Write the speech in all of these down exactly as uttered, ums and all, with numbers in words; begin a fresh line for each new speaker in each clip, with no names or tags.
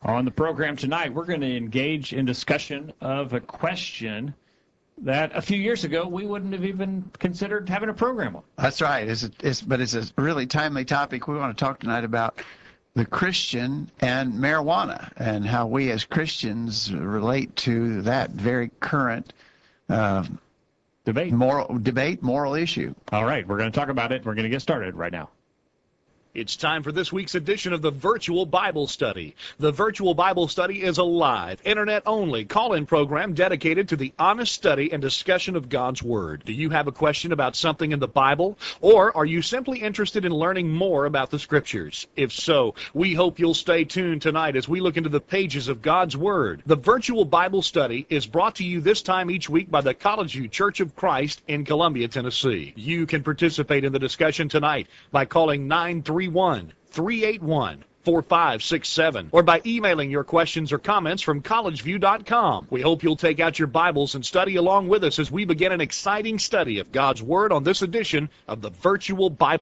On the program tonight, we're going to engage in discussion of a question that a few years ago we wouldn't have even considered having a program on.
That's right. It's, a, it's but it's a really timely topic. We want to talk tonight about the Christian and marijuana and how we as Christians relate to that very current uh,
debate,
moral debate, moral issue.
All right, we're going to talk about it. We're going to get started right now.
It's time for this week's edition of the Virtual Bible Study. The Virtual Bible Study is a live, internet-only call-in program dedicated to the honest study and discussion of God's Word. Do you have a question about something in the Bible? Or are you simply interested in learning more about the Scriptures? If so, we hope you'll stay tuned tonight as we look into the pages of God's Word. The Virtual Bible Study is brought to you this time each week by the College View Church of Christ in Columbia, Tennessee. You can participate in the discussion tonight by calling nine three one, three eight one, four five six seven or by emailing your questions or comments from college view dot com. We hope you'll take out your Bibles and study along with us as we begin an exciting study of God's Word on this edition of the Virtual Bible.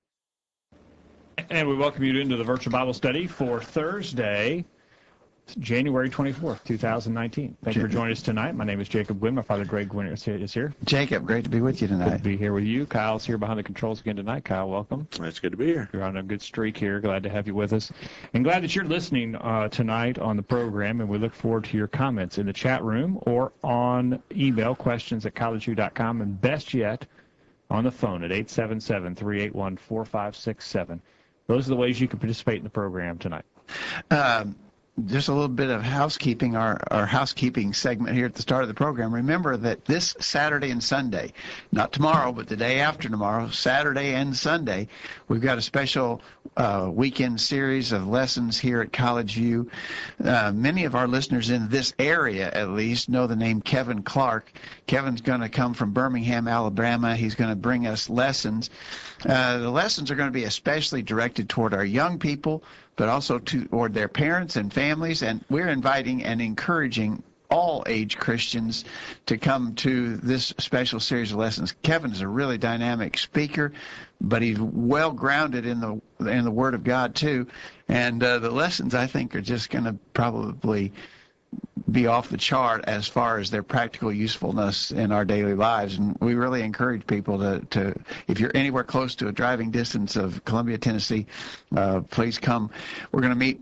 And we welcome you into the Virtual Bible Study for Thursday, January twenty-fourth, two thousand nineteen. Thank you for joining us tonight. My name is Jacob Gwynn. My father, Greg Gwynn, is here. Is here.
Jacob, great to be with you tonight.
Good to be here with you. Kyle's here behind the controls again tonight. Kyle, welcome.
It's good to be here.
You're on a good streak here. Glad to have you with us. And glad that you're listening uh, tonight on the program, and we look forward to your comments in the chat room or on email, questions at college view dot com, and best yet, on the phone at eight seven seven, three eight one, four five six seven. Those are the ways you can participate in the program tonight.
Um, Just a little bit of housekeeping, our, our housekeeping segment here at the start of the program. Remember that this Saturday and Sunday, not tomorrow, but the day after tomorrow, Saturday and Sunday, we've got a special uh, weekend series of lessons here at College View. Uh, many of our listeners in this area, at least, know the name Kevin Clark. Kevin's going to come from Birmingham, Alabama. He's going to bring us lessons. Uh, the lessons are going to be especially directed toward our young people, but also toward their parents and families, and we're inviting and encouraging all age Christians to come to this special series of lessons. Kevin is a really dynamic speaker, but he's well grounded in the in the Word of God too, and uh, the lessons I think are just going to probably be off the chart as far as their practical usefulness in our daily lives. And we really encourage people to, to if you're anywhere close to a driving distance of Columbia, Tennessee, uh, please come. We're going to meet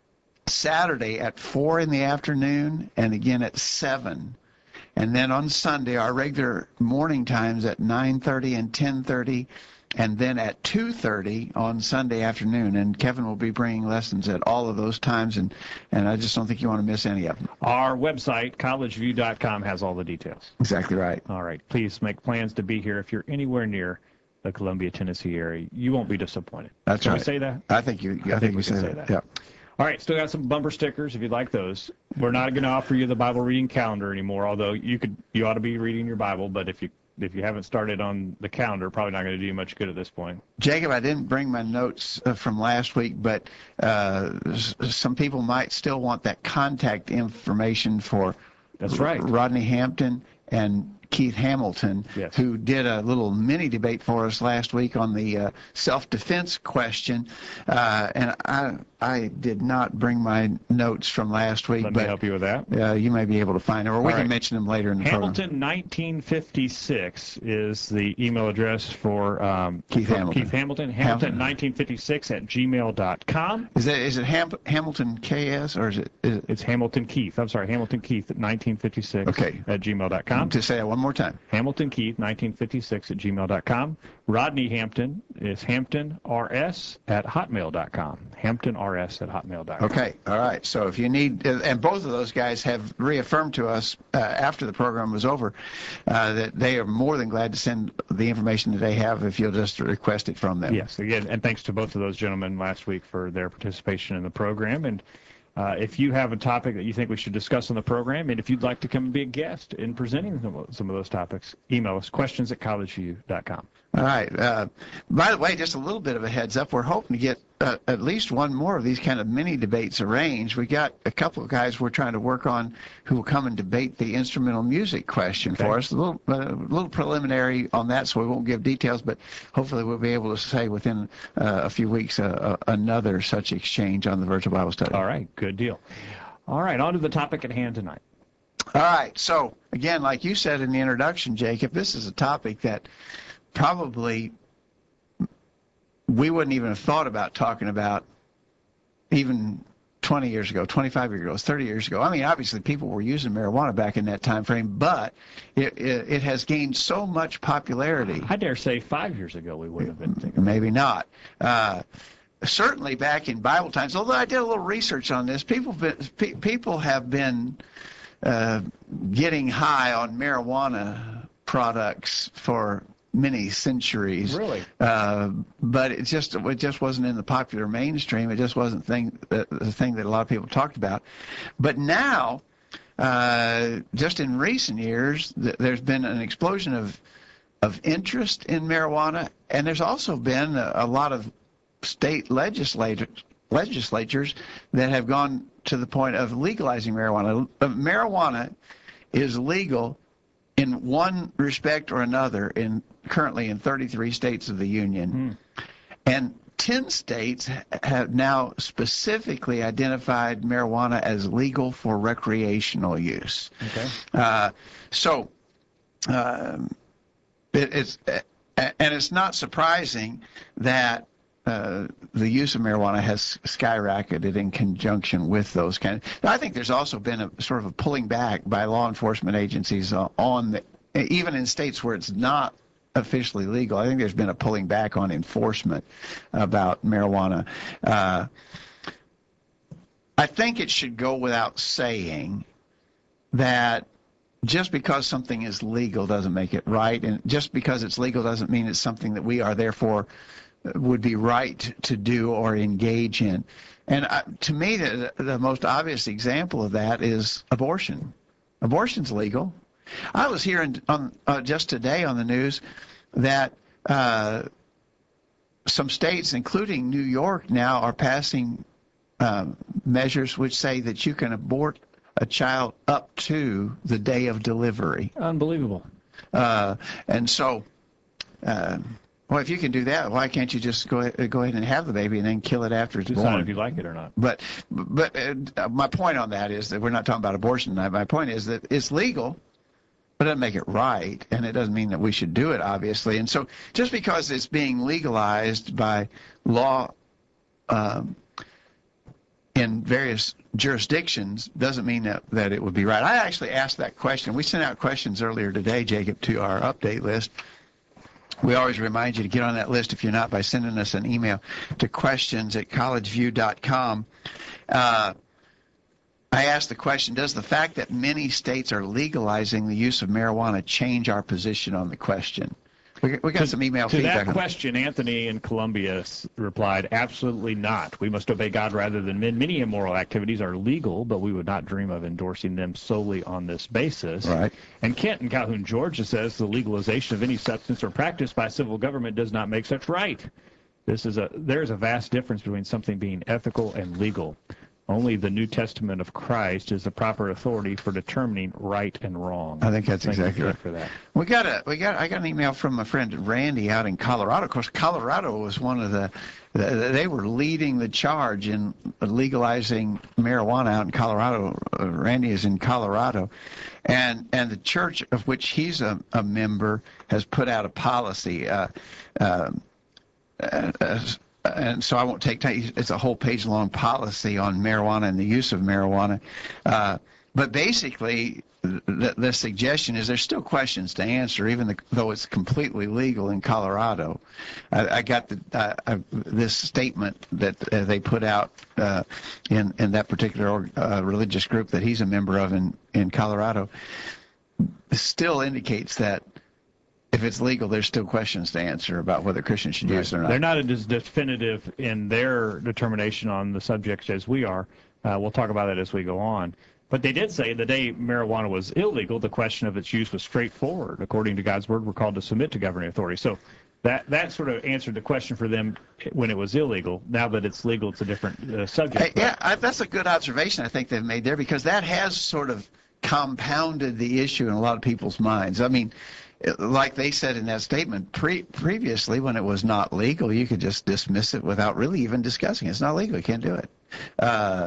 Saturday at four in the afternoon and again at seven. And then on Sunday, our regular morning times at nine thirty and ten thirty, and then at two thirty on Sunday afternoon. And Kevin will be bringing lessons at all of those times, and, and I just don't think you want to miss any of them.
Our website, college view dot com, has all the details.
Exactly right.
All right. Please make plans to be here if you're anywhere near the Columbia, Tennessee area. You won't be disappointed.
That's
Can
right.
we say that?
I think you. I,
I
think,
think
we
we
say
can
that.
say that.
Yeah.
All right, still got some bumper stickers if you'd like those. We're not going to offer you the Bible reading calendar anymore, although you could, you ought to be reading your Bible, but if you if you haven't started on the calendar, probably not going to do you much good at this point.
Jacob, I didn't bring my notes uh, from last week, but uh, s- some people might still want that contact information for
That's right.
Rodney Hampton and Keith Hamilton,
Yes.
who did a little mini debate for us last week on the uh, self-defense question. Uh, and I I did not bring my notes from last week,
Let me
but
help you with that.
uh, you may be able to find them, or we
All
can
right.
mention them later in the program.
Hamilton nineteen fifty-six is the email address for um,
Keith
for
Hamilton.
Keith Hamilton. Hamilton nineteen fifty-six at gmail dot com.
Is it is it Ham- Hamilton K S or is it? Is it
It's Hamilton Keith. I'm sorry, Hamilton Keith at nineteen fifty-six
Okay.
at gmail dot com.
to say it one more time.
Hamilton Keith, nineteen fifty-six at gmail dot com. Rodney Hampton is Hampton R S at hotmail dot com. Hampton R S at hotmail dot com.
Okay, all right. So if you need, uh, and both of those guys have reaffirmed to us uh, after the program was over uh, that they are more than glad to send the information that they have if you'll just request it from them.
Yes, again, and thanks to both of those gentlemen last week for their participation in the program. And uh, if you have a topic that you think we should discuss on the program, and if you'd like to come and be a guest in presenting some, some of those topics, email us, questions at college view dot com.
All right. Uh, by the way, just a little bit of a heads up. We're hoping to get uh, at least one more of these kind of mini debates arranged. We got a couple of guys we're trying to work on who will come and debate the instrumental music question
Okay.
for us. A little, uh, a little preliminary on that, so we won't give details, but hopefully we'll be able to say within uh, a few weeks uh, uh, another such exchange on the Virtual Bible Study.
All right, good deal. All right, on to the topic at hand tonight.
All right. So, again, like you said in the introduction, Jacob, this is a topic that probably we wouldn't even have thought about talking about even twenty years ago, twenty-five years ago, thirty years ago. I mean, obviously people were using marijuana back in that time frame, but it, it, it has gained so much popularity.
I dare say five years ago we wouldn't have been thinking.
Maybe not. Uh, certainly back in Bible times, although I did a little research on this, people, been, pe- people have been uh, getting high on marijuana products for many centuries.
Really?
Uh, but it just it just wasn't in the popular mainstream. It just wasn't thing the, the thing that a lot of people talked about. But now, uh, just in recent years, th- there's been an explosion of of interest in marijuana, and there's also been a, a lot of state legislators legislatures that have gone to the point of legalizing marijuana. Uh, marijuana is legal in one respect or another in currently in thirty-three states of the union. Hmm. And ten states have now specifically identified marijuana as legal for recreational use.
Okay.
Uh, so um, it, it's, and it's not surprising that Uh, the use of marijuana has skyrocketed in conjunction with those kind of, I think there's also been a sort of a pulling back by law enforcement agencies uh, on the, even in states where it's not officially legal. I think there's been a pulling back on enforcement about marijuana. Uh, I think it should go without saying that just because something is legal doesn't make it right, and just because it's legal doesn't mean it's something that we are therefore would be right to do or engage in. And uh, to me, the, the most obvious example of that is abortion. Abortion's legal. I was hearing on, uh, just today on the news that uh, some states, including New York, now are passing um, measures which say that you can abort a child up to the day of delivery.
Unbelievable.
Uh, and so... Uh, Well, if you can do that, why can't you just go ahead, go ahead and have the baby and then kill it after it's
Decide
born?
if you like it or not.
But, but uh, my point on that is that we're not talking about abortion tonight. My point is that it's legal, but it doesn't make it right, and it doesn't mean that we should do it, obviously. And so, just because it's being legalized by law um, in various jurisdictions doesn't mean that, that it would be right. I actually asked that question. We sent out questions earlier today, Jacob, to our update list. We always remind you to get on that list if you're not by sending us an email to questions at collegeview dot com. Uh, I asked the question, does the fact that many states are legalizing the use of marijuana change our position on the question? We, we got
to,
some email
to
feedback.
To that question, Anthony in Columbia replied, absolutely not. We must obey God rather than men. Many immoral activities are legal, but we would not dream of endorsing them solely on this basis.
Right.
And Kent in Calhoun, Georgia says the legalization of any substance or practice by civil government does not make such right. This is a There's a vast difference between something being ethical and legal. Only the New Testament of Christ is the proper authority for determining right and wrong.
I think that's
Thank
exactly
you
right.
For that.
We got a, we got, I got an email from a friend Randy out in Colorado. Of course, Colorado was one of the, the they were leading the charge in legalizing marijuana out in Colorado. Uh, Randy is in Colorado, and and the church of which he's a, a member has put out a policy. Uh, uh, uh, and so I won't take time. It's a whole page-long policy on marijuana and the use of marijuana. Uh, but basically, the, the suggestion is there's still questions to answer, even the, though it's completely legal in Colorado. I, I got the, uh, I, this statement that uh, they put out uh, in, in that particular uh, religious group that he's a member of in, in Colorado. Still indicates that if it's legal, there's still questions to answer about whether Christians should use it or not.
They're not as definitive in their determination on the subject as we are. Uh, we'll talk about that as we go on. But they did say the day marijuana was illegal, the question of its use was straightforward. According to God's word, we're called to submit to governing authority. So that that sort of answered the question for them when it was illegal. Now that it's legal, it's a different uh, subject.
Hey, yeah, I, that's a good observation I think they've made there, because that has sort of compounded the issue in a lot of people's minds. I mean, like they said in that statement, pre- previously when it was not legal, you could just dismiss it without really even discussing it. It's not legal. You can't do it. Uh,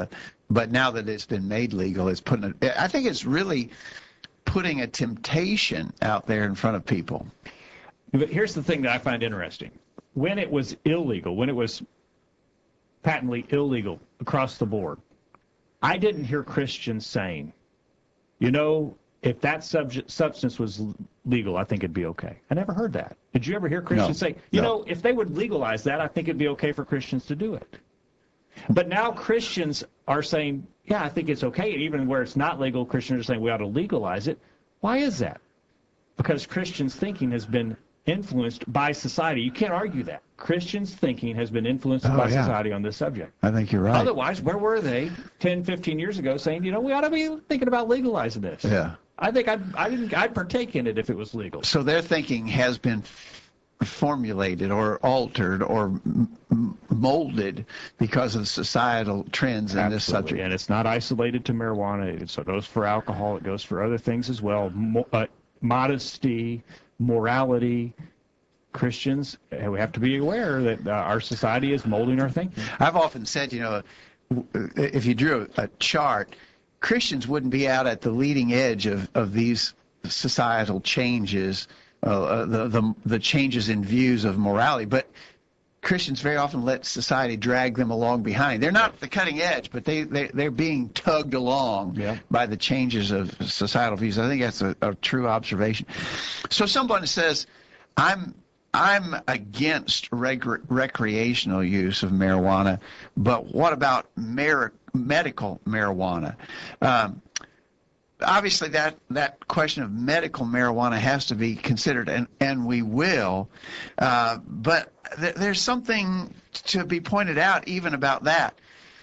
but now that it's been made legal, it's putting it, I think it's really putting a temptation out there in front of people.
But here's the thing that I find interesting. When it was illegal, when it was patently illegal across the board, I didn't hear Christians saying, you know, if that subject, substance was legal, I think it'd be okay. I never heard that. Did you ever hear Christians
No,
say, you
no.
know, if they would legalize that, I think it'd be okay for Christians to do it? But now Christians are saying, yeah, I think it's okay. And even where it's not legal, Christians are saying we ought to legalize it. Why is that? Because Christians' thinking has been influenced by society. You can't argue that. Christians' thinking has been influenced
Oh,
by
yeah.
society on this subject.
I think you're right.
Otherwise, where were they ten, fifteen years ago saying, you know, we ought to be thinking about legalizing this?
Yeah.
I think I'd, I didn't, I'd partake in it if it was legal.
So their thinking has been formulated or altered or m- molded because of societal trends in this
Absolutely.
subject.
And it's not isolated to marijuana. It so it goes for alcohol. It goes for other things as well. Mo- uh, modesty, morality. Christians, uh, we have to be aware that uh, our society is molding our thinking.
I've often said, you know, if you drew a chart, Christians wouldn't be out at the leading edge of, of these societal changes, uh, the, the the changes in views of morality, but Christians very often let society drag them along behind. They're not at the cutting edge, but they, they, they're being tugged along
Yeah.
by the changes of societal views. I think that's a, a true observation. So someone says, I'm I'm against rec- recreational use of marijuana, but what about mar- medical marijuana? Um, obviously, that, that question of medical marijuana has to be considered, and, and we will. Uh, but th- there's something to be pointed out even about that.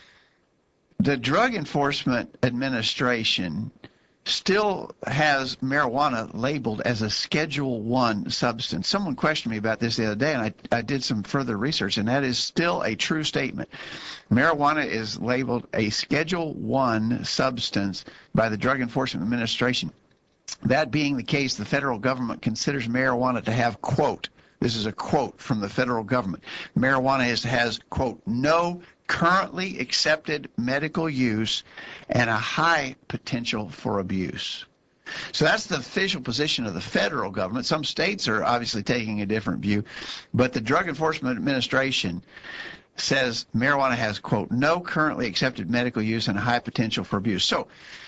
The Drug Enforcement Administration still has marijuana labeled as a Schedule One substance. Someone questioned me about this the other day, and I, I did some further research, and that is still a true statement. Marijuana is labeled a Schedule One substance by the Drug Enforcement Administration. That being the case, the federal government considers marijuana to have, quote, this is a quote from the federal government, marijuana is, has, quote, no currently accepted medical use and a high potential for abuse. So that's the official position of the federal government. Some states are obviously taking a different view, but the Drug Enforcement Administration says marijuana has, quote, no currently accepted medical use and a high potential for abuse. So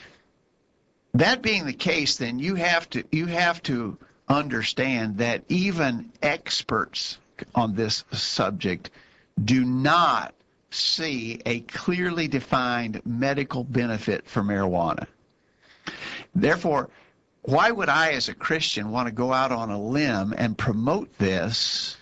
that being the case, then you have to you have to understand that even experts on this subject do not see a clearly defined medical benefit for marijuana. Therefore, why would I as a Christian want to go out on a limb and promote this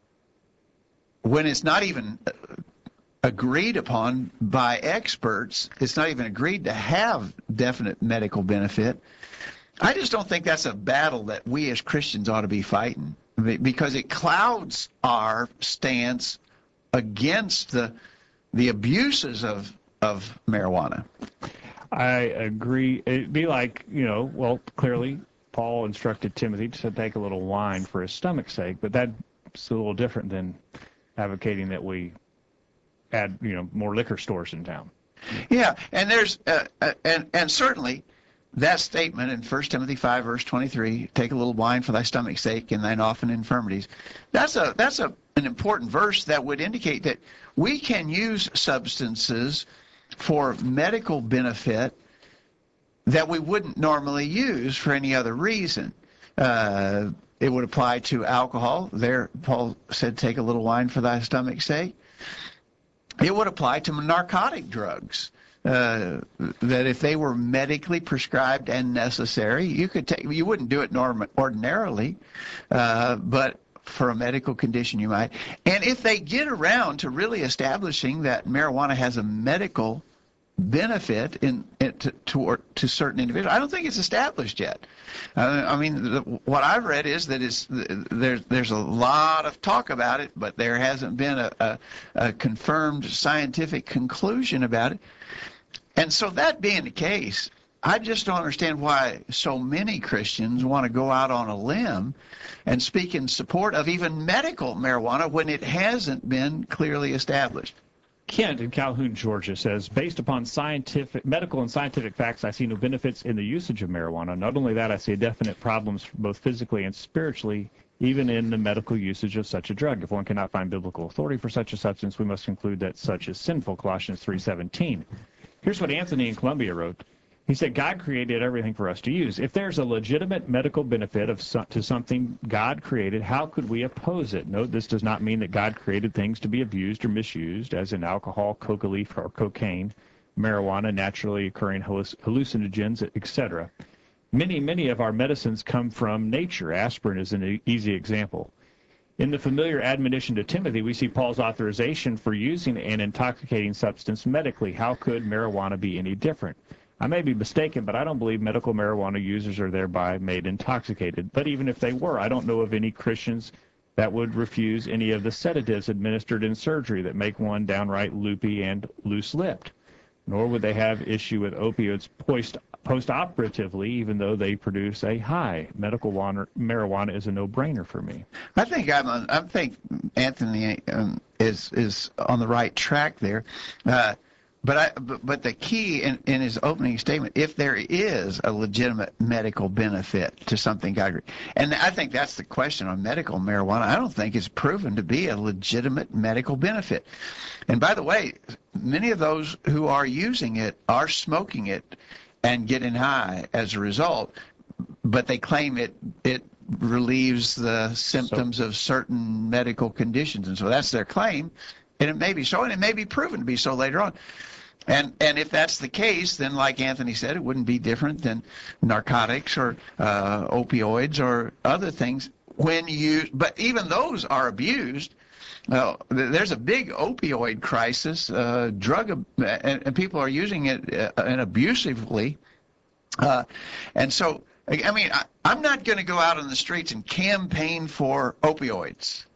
when it's not even agreed upon by experts? It's not even agreed to have definite medical benefit. I just don't think that's a battle that we as Christians ought to be fighting, because it clouds our stance against the the abuses of of marijuana.
I agree. It'd be like, you know, well, clearly Paul instructed Timothy to take a little wine for his stomach's sake, but that's a little different than advocating that we add, you know, more liquor stores in town.
Yeah, and there's uh, uh, and and certainly that statement in First Timothy five verse twenty-three, take a little wine for thy stomach's sake and thine often infirmities. That's a that's a an important verse that would indicate that we can use substances for medical benefit that we wouldn't normally use for any other reason. Uh, it would apply to alcohol. There, Paul said, take a little wine for thy stomach's sake. It would apply to narcotic drugs. Uh, that if they were medically prescribed and necessary, you could take. You wouldn't do it norm- ordinarily, uh, but for a medical condition you might. And if they get around to really establishing that marijuana has a medical benefit in, in to, to to certain individuals, I don't think it's established yet. Uh, I mean, the, what I've read is that it's there's there's a lot of talk about it, but there hasn't been a, a, a confirmed scientific conclusion about it. And so that being the case, I just don't understand why so many Christians want to go out on a limb and speak in support of even medical marijuana when it hasn't been clearly established.
Kent in Calhoun, Georgia says, based upon scientific, medical and scientific facts, I see no benefits in the usage of marijuana. Not only that, I see definite problems both physically and spiritually, even in the medical usage of such a drug. If one cannot find biblical authority for such a substance, we must conclude that such is sinful, Colossians three seventeen. Here's what Anthony in Columbia wrote. He said, God created everything for us to use. If there's a legitimate medical benefit of so, to something God created, how could we oppose it? Note, this does not mean that God created things to be abused or misused, as in alcohol, coca leaf, or cocaine, marijuana, naturally occurring hallucinogens, et cetera. Many, many of our medicines come from nature. Aspirin is an easy example. In the familiar admonition to Timothy, we see Paul's authorization for using an intoxicating substance medically. How could marijuana be any different? I may be mistaken, but I don't believe medical marijuana users are thereby made intoxicated. But even if they were, I don't know of any Christians that would refuse any of the sedatives administered in surgery that make one downright loopy and loose-lipped. Nor would they have issue with opioids post, post-operatively, even though they produce a high. Medical marijuana is a no-brainer for me.
I think I'm. I think Anthony um, is is on the right track there. Uh, But, I, but but the key in, in his opening statement, if there is a legitimate medical benefit to something God created, and I think that's the question on medical marijuana. I don't think it's proven to be a legitimate medical benefit. And by the way, many of those who are using it are smoking it and getting high as a result, but they claim it it relieves the symptoms so, of certain medical conditions, and so that's their claim, and it may be so, and it may be proven to be so later on. And and if that's the case, then like Anthony said, it wouldn't be different than narcotics or uh, opioids or other things when you. But even those are abused. Well, there's a big opioid crisis. Uh, drug and, and people are using it uh, and abusively. Uh, and so, I mean, I, I'm not going to go out on the streets and campaign for opioids.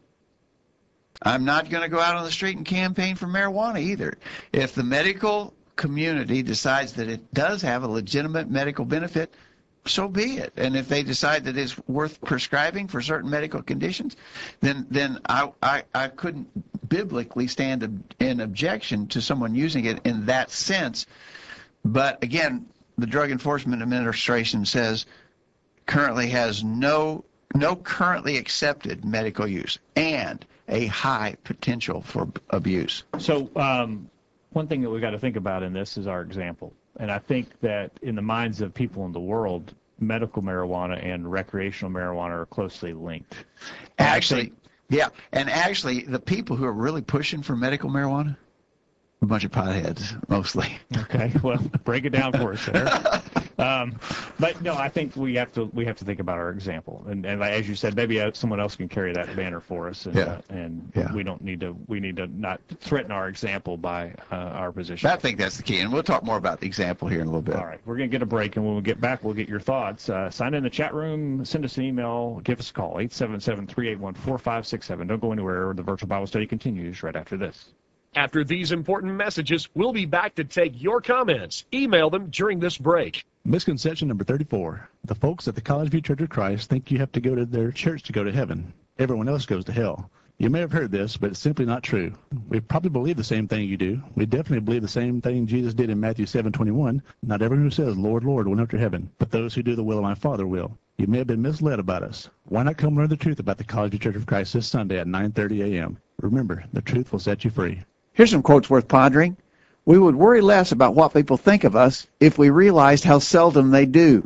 I'm not going to go out on the street and campaign for marijuana either. If the medical community decides that it does have a legitimate medical benefit, so be it. And if they decide that it's worth prescribing for certain medical conditions, then then I I, I couldn't biblically stand in objection to someone using it in that sense. But again, the Drug Enforcement Administration says currently has no no currently accepted medical use and a high potential for abuse.
So um, one thing that we've got to think about in this is our example. And I think that in the minds of people in the world, medical marijuana and recreational marijuana are closely linked.
Actually, yeah. And actually, the people who are really pushing for medical marijuana, a bunch of potheads, mostly.
Okay, well, break it down for us there. Um, but no, I think we have to we have to think about our example, and, and as you said, maybe someone else can carry that banner for us, and
yeah.
uh, and
yeah.
we don't need to we need to not threaten our example by uh, our position.
I think that's the key, and we'll talk more about the example here in a little bit.
All right, we're gonna get a break, and when we get back, we'll get your thoughts. Uh, sign in the chat room, send us an email, give us a call, eight seven seven, three eight one, four five six seven. Don't go anywhere. The virtual Bible study continues right after this.
After these important messages, we'll be back to take your comments. Email them during this break.
Misconception number thirty-four. The folks at the College View Church of Christ think you have to go to their church to go to heaven. Everyone else goes to hell. You may have heard this, but it's simply not true. We probably believe the same thing you do. We definitely believe the same thing Jesus did in Matthew seven twenty-one. Not everyone who says, Lord, Lord, will enter heaven, but those who do the will of my Father will. You may have been misled about us. Why not come learn the truth about the College View Church of Christ this Sunday at nine thirty a m? Remember, the truth will set you free.
Here's some quotes worth pondering. We would worry less about what people think of us if we realized how seldom they do.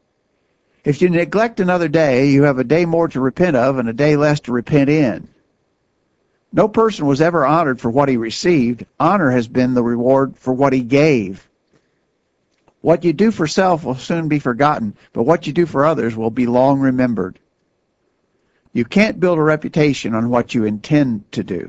If you neglect another day, you have a day more to repent of and a day less to repent in. No person was ever honored for what he received. Honor has been the reward for what he gave. What you do for self will soon be forgotten, but what you do for others will be long remembered. You can't build a reputation on what you intend to do.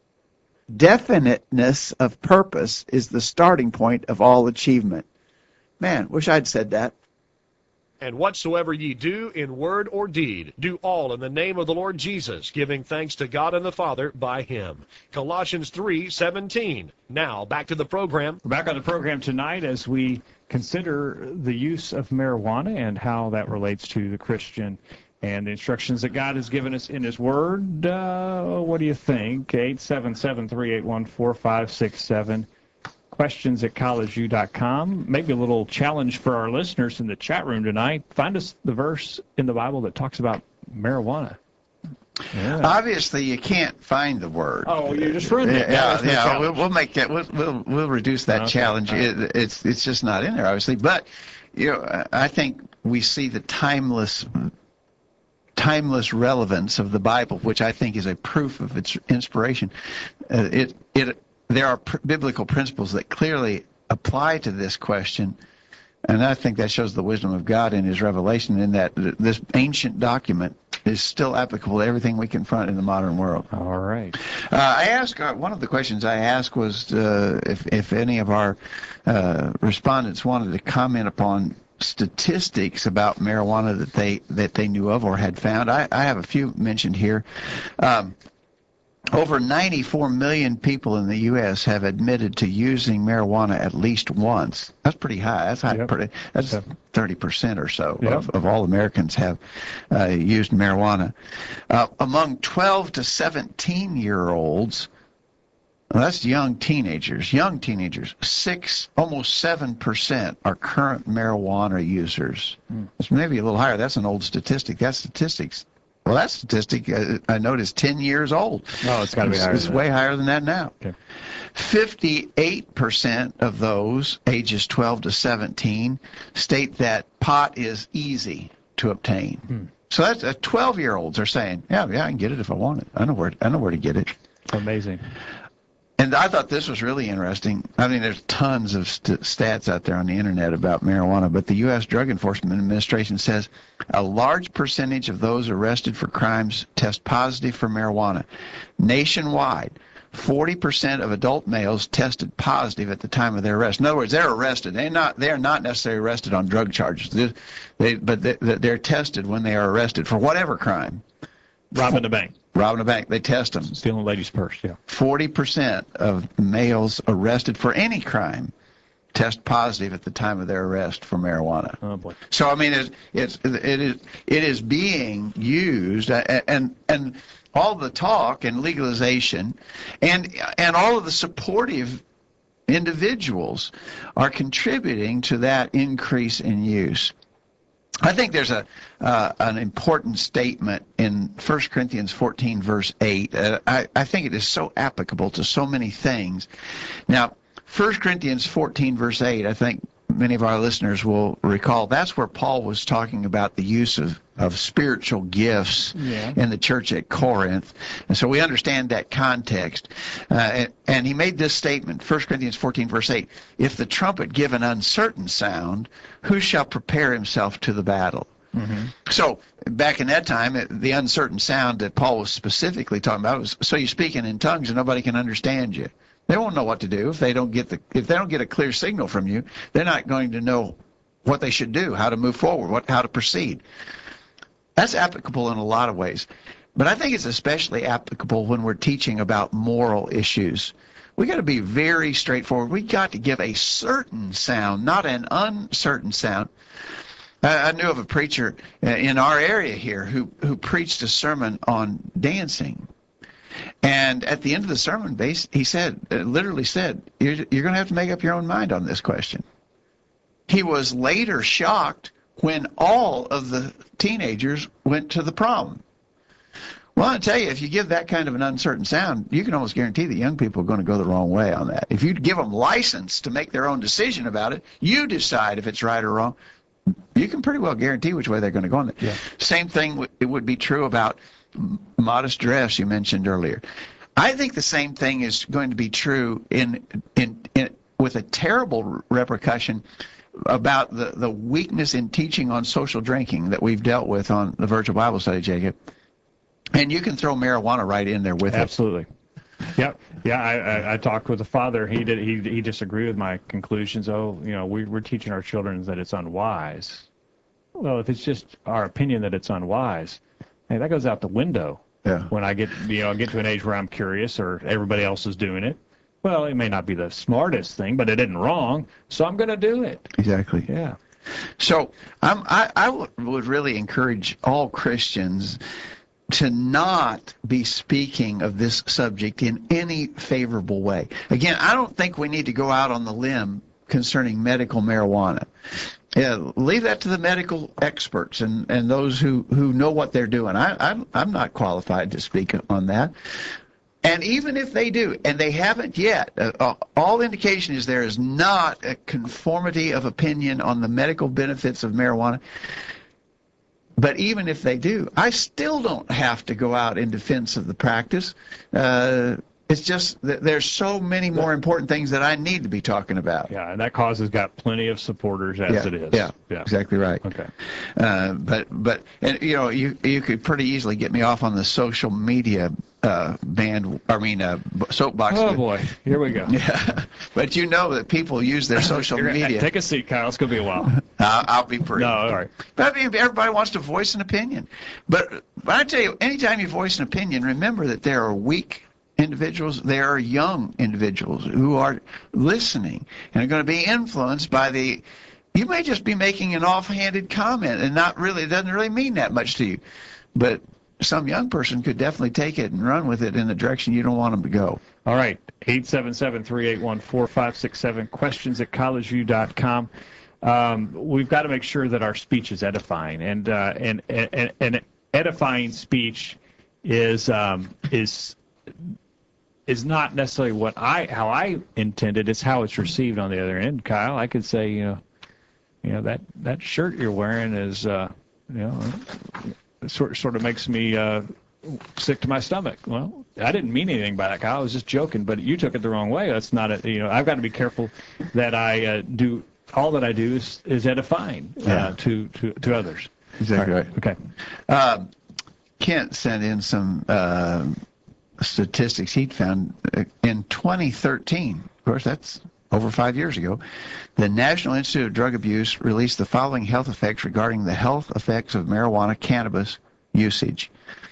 Definiteness of purpose is the starting point of all achievement. Man, wish I'd said that.
And whatsoever ye do in word or deed, do all in the name of the Lord Jesus, giving thanks to God and the Father by him. Colossians three seventeen. Now, back to the program.
We're back on the program tonight as we consider the use of marijuana and how that relates to the Christian. and the instructions that God has given us in His Word. Uh, what do you think? eight seven seven, three eight one, four five six seven. Questions at college u dot com. Maybe a little challenge for our listeners in the chat room tonight. Find us the verse in the Bible that talks about marijuana. Yeah.
Obviously, you can't find the word.
Oh, you just ruined it.
Yeah,
That was
yeah.
my
We'll, we'll make that. We'll we'll, we'll reduce that
Okay.
challenge.
All right.
It, it's it's just not in there, obviously. But you know, I think we see the timeless timeless relevance of the Bible, which I think is a proof of its inspiration. Uh, it it there are pr- biblical principles that clearly apply to this question. And I think that shows the wisdom of God in His revelation, in that this ancient document is still applicable to everything we confront in the modern world.
All right.
Uh, I asked, uh, one of the questions I asked was uh, if, if any of our uh, respondents wanted to comment upon statistics about marijuana that they that they knew of or had found. I, I have a few mentioned here. Um, Over ninety-four million people in the U S have admitted to using marijuana at least once. That's pretty high. That's high.
Yep.
Pretty, that's
Yep.
thirty percent or so
Yep.
of, of all Americans have uh, used marijuana. Uh, among twelve to seventeen-year-olds, well, that's young teenagers, young teenagers, six, almost seven percent are current marijuana users.
Hmm.
It's maybe a little higher. That's an old statistic. That statistics. Well, that statistic, uh, I note, is ten years old.
Oh, it's got to be higher.
It's, it's
than
way
that.
higher than that now.
Okay.
fifty-eight percent of those ages twelve to seventeen state that pot is easy to obtain.
Hmm.
So that's uh, twelve-year-olds are saying, yeah, yeah, I can get it if I want it. I know where, I know where to get it.
Amazing.
And I thought this was really interesting. I mean, there's tons of st- stats out there on the internet about marijuana, but the U S Drug Enforcement Administration says a large percentage of those arrested for crimes test positive for marijuana. Nationwide, forty percent of adult males tested positive at the time of their arrest. In other words, they're arrested. They're not, they're not necessarily arrested on drug charges, they, they, but they, they're tested when they are arrested for whatever crime.
Robbing the bank.
Robbing a bank, they test them.
Stealing a lady's purse, yeah.
forty percent of males arrested for any crime test positive at the time of their arrest for marijuana.
Oh, boy.
So I mean, it's, it's it is it is being used, and and and all the talk and legalization, and and all of the supportive individuals are contributing to that increase in use. I think there's a uh, an important statement in First Corinthians fourteen, verse eight. Uh, I, I think it is so applicable to so many things. Now, First Corinthians fourteen, verse eight, I think many of our listeners will recall, that's where Paul was talking about the use of, of spiritual gifts
Yeah.
in the church at Corinth. And so we understand that context. Uh, and, and he made this statement, First Corinthians fourteen, verse eight, if the trumpet give an uncertain sound, who shall prepare himself to the battle?
Mm-hmm.
So back in that time, it- the uncertain sound that Paul was specifically talking about was, so you're speaking in tongues and nobody can understand you. They won't know what to do if they don't get the if they don't get a clear signal from you. They're not going to know what they should do, how to move forward, what how to proceed. That's applicable in a lot of ways, but I think it's especially applicable when we're teaching about moral issues. We got to be very straightforward. We got to give a certain sound, not an uncertain sound. I I knew of a preacher in our area here who who preached a sermon on dancing. And at the end of the sermon, base, he said, uh, literally said, you're, you're going to have to make up your own mind on this question. He was later shocked when all of the teenagers went to the prom. Well, I tell you, if you give that kind of an uncertain sound, you can almost guarantee that young people are going to go the wrong way on that. If you give them license to make their own decision about it, you decide if it's right or wrong, you can pretty well guarantee which way they're going to go on that.
Yeah.
Same thing, w- it would be true about modest dress you mentioned earlier. I think the same thing is going to be true in in, in with a terrible repercussion about the, the weakness in teaching on social drinking that we've dealt with on the Virtual Bible Study, Jacob. And you can throw marijuana right in there with
Absolutely. Yep. Yeah, I, I, I talked with a father. He did. He he disagreed with my conclusions. Oh, you know, we, we're teaching our children that it's unwise. Well, if it's just our opinion that it's unwise, hey, that goes out the window.
Yeah.
When I get, you know, get to an age where I'm curious, or everybody else is doing it. Well, it may not be the smartest thing, but it isn't wrong, so I'm going to do it.
Exactly.
Yeah.
So I'm, I, I would really encourage all Christians to not be speaking of this subject in any favorable way. Again, I don't think we need to go out on the limb concerning medical marijuana. Yeah, leave that to the medical experts and, and those who, who know what they're doing. I, I'm, I'm not qualified to speak on that. And even if they do, and they haven't yet, uh, all indication is there is not a conformity of opinion on the medical benefits of marijuana. But even if they do, I still don't have to go out in defense of the practice. Uh, it's just that there's so many more important things that I need to be talking about.
Yeah, and that cause has got plenty of supporters as
yeah,
it is.
Yeah,
yeah,
exactly right.
Okay.
Uh, but but and you know you you could pretty easily get me off on the social media uh, band. I mean uh, soapbox.
Oh boy, here we go.
Yeah, but you know that people use their social
Here,
media.
Take a seat, Kyle. It's gonna be a while.
I'll, I'll be brief.
No, all right.
But I mean, everybody wants to voice an opinion. But, but I tell you, anytime you voice an opinion, remember that there are weak individuals, there are young individuals who are listening and are going to be influenced by the, you may just be making an offhanded comment and not really, it doesn't really mean that much to you. But some young person could definitely take it and run with it in the direction you don't want them to go.
All right, eight seven seven, three eight one, four five six seven, questions at collegeview dot com. Um, we've got to make sure that our speech is edifying, and uh, and, and and edifying speech is um, is is not necessarily what I how I intended. It's how it's received on the other end. Kyle, I could say, you know, you know that that shirt you're wearing is, uh, you know, sort sort of makes me uh, sick to my stomach. Well, I didn't mean anything by that, Kyle. I was just joking, but you took it the wrong way. That's not a, you know, I've got to be careful that I uh, do. All that I do is, is edifying uh,
Yeah.
to, to, to others.
Exactly right.
Okay.
Uh, Kent sent in some uh, statistics he'd found in twenty thirteen. Of course, that's over five years ago. The National Institute of Drug Abuse released the following health effects regarding the health effects of marijuana cannabis usage.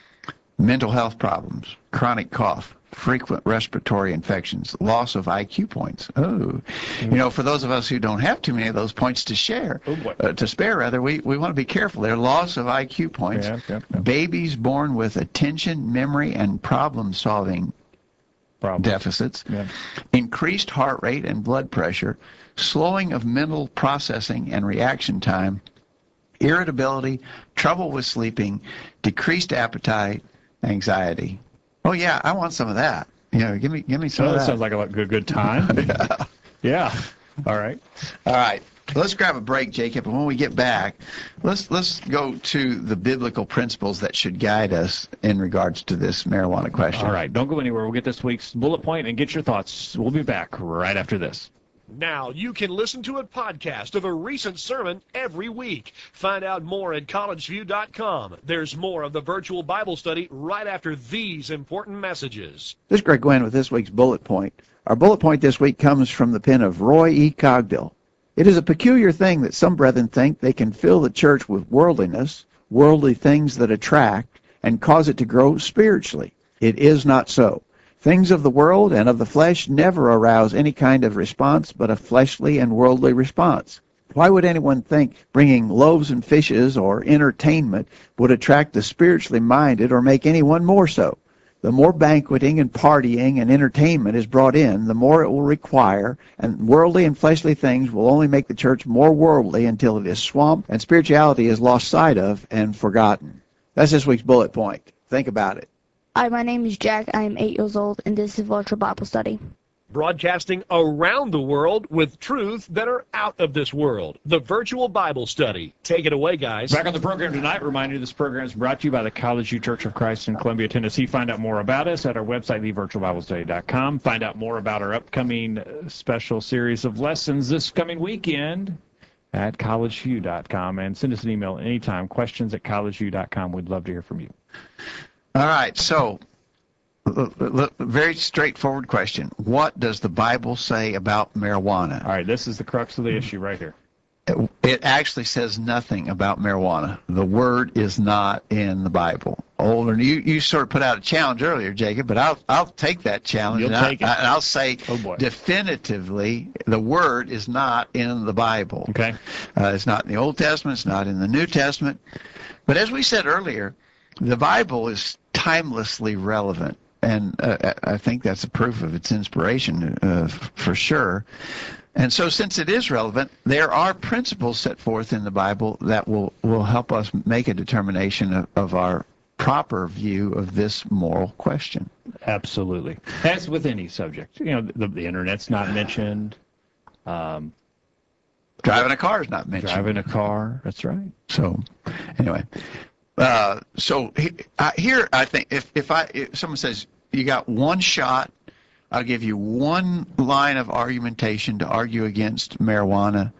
Mental health problems, chronic cough, frequent respiratory infections, loss of I Q points. Oh, mm-hmm. You know, for those of us who don't have too many of those points to share,
oh, boy.
Uh, to spare rather, we, we want to be careful there. Loss of I Q points,
Yeah, yeah, yeah.
babies born with attention, memory, and problem-solving
Problem.
deficits,
Yeah.
increased heart rate and blood pressure, slowing of mental processing and reaction time, irritability, trouble with sleeping, decreased appetite, anxiety. Oh yeah, I want some of that. You know, give me give me some
Well,
of
that
that.
sounds like a good good time.
Yeah.
Yeah. All right.
All right. Let's grab a break, Jacob, and when we get back, let's let's go to the biblical principles that should guide us in regards to this marijuana question.
All right. Don't go anywhere. We'll get this week's bullet point and get your thoughts. We'll be back right after this.
Now you can listen to a podcast of a recent sermon every week. Find out more at college view dot com. There's more of the virtual Bible study right after these important messages.
This is Greg Gwynn with this week's bullet point. Our bullet point this week comes from the pen of Roy E. Cogdill. It is a peculiar thing that some brethren think they can fill the church with worldliness, worldly things that attract, and cause it to grow spiritually. It is not so. Things of the world and of the flesh never arouse any kind of response but a fleshly and worldly response. Why would anyone think bringing loaves and fishes or entertainment would attract the spiritually minded or make anyone more so? The more banqueting and partying and entertainment is brought in, the more it will require, and worldly and fleshly things will only make the church more worldly until it is swamped and spirituality is lost sight of and forgotten. That's this week's bullet point. Think about it.
Hi, my name is Jack. I am eight years old, and this is Virtual Bible Study.
Broadcasting around the world with truths that are out of this world. The Virtual Bible Study. Take it away, guys.
Back on the program tonight, reminder this program is brought to you by the College View Church of Christ in Columbia, Tennessee. Find out more about us at our website, the virtual bible study dot com. Find out more about our upcoming special series of lessons this coming weekend at college view dot com. And send us an email anytime, questions at college view dot com. We'd love to hear from you.
All right, so very straightforward question. What does the Bible say about marijuana?
All right, this is the crux of the issue right here.
It actually says nothing about marijuana. The word is not in the Bible. older. You you sort of put out a challenge earlier, Jacob, but I'll I'll take that challenge.
You'll
and
take
I,
it.
And I'll say
Oh, boy.
definitively, the word is not in the Bible.
Okay.
Uh, it's not in the Old Testament. It's not in the New Testament. But as we said earlier, the Bible is timelessly relevant. And uh, I think that's a proof of its inspiration, uh, for sure. And so since it is relevant, there are principles set forth in the Bible that will, will help us make a determination of, of our proper view of this moral question.
Absolutely. As with any subject. You know, the, the Internet's not mentioned. Um,
Driving a car is not mentioned.
driving a car. That's right.
So, anyway, uh, so he, I, here I think if if I if someone says you got one shot, I'll give you one line of argumentation to argue against marijuana.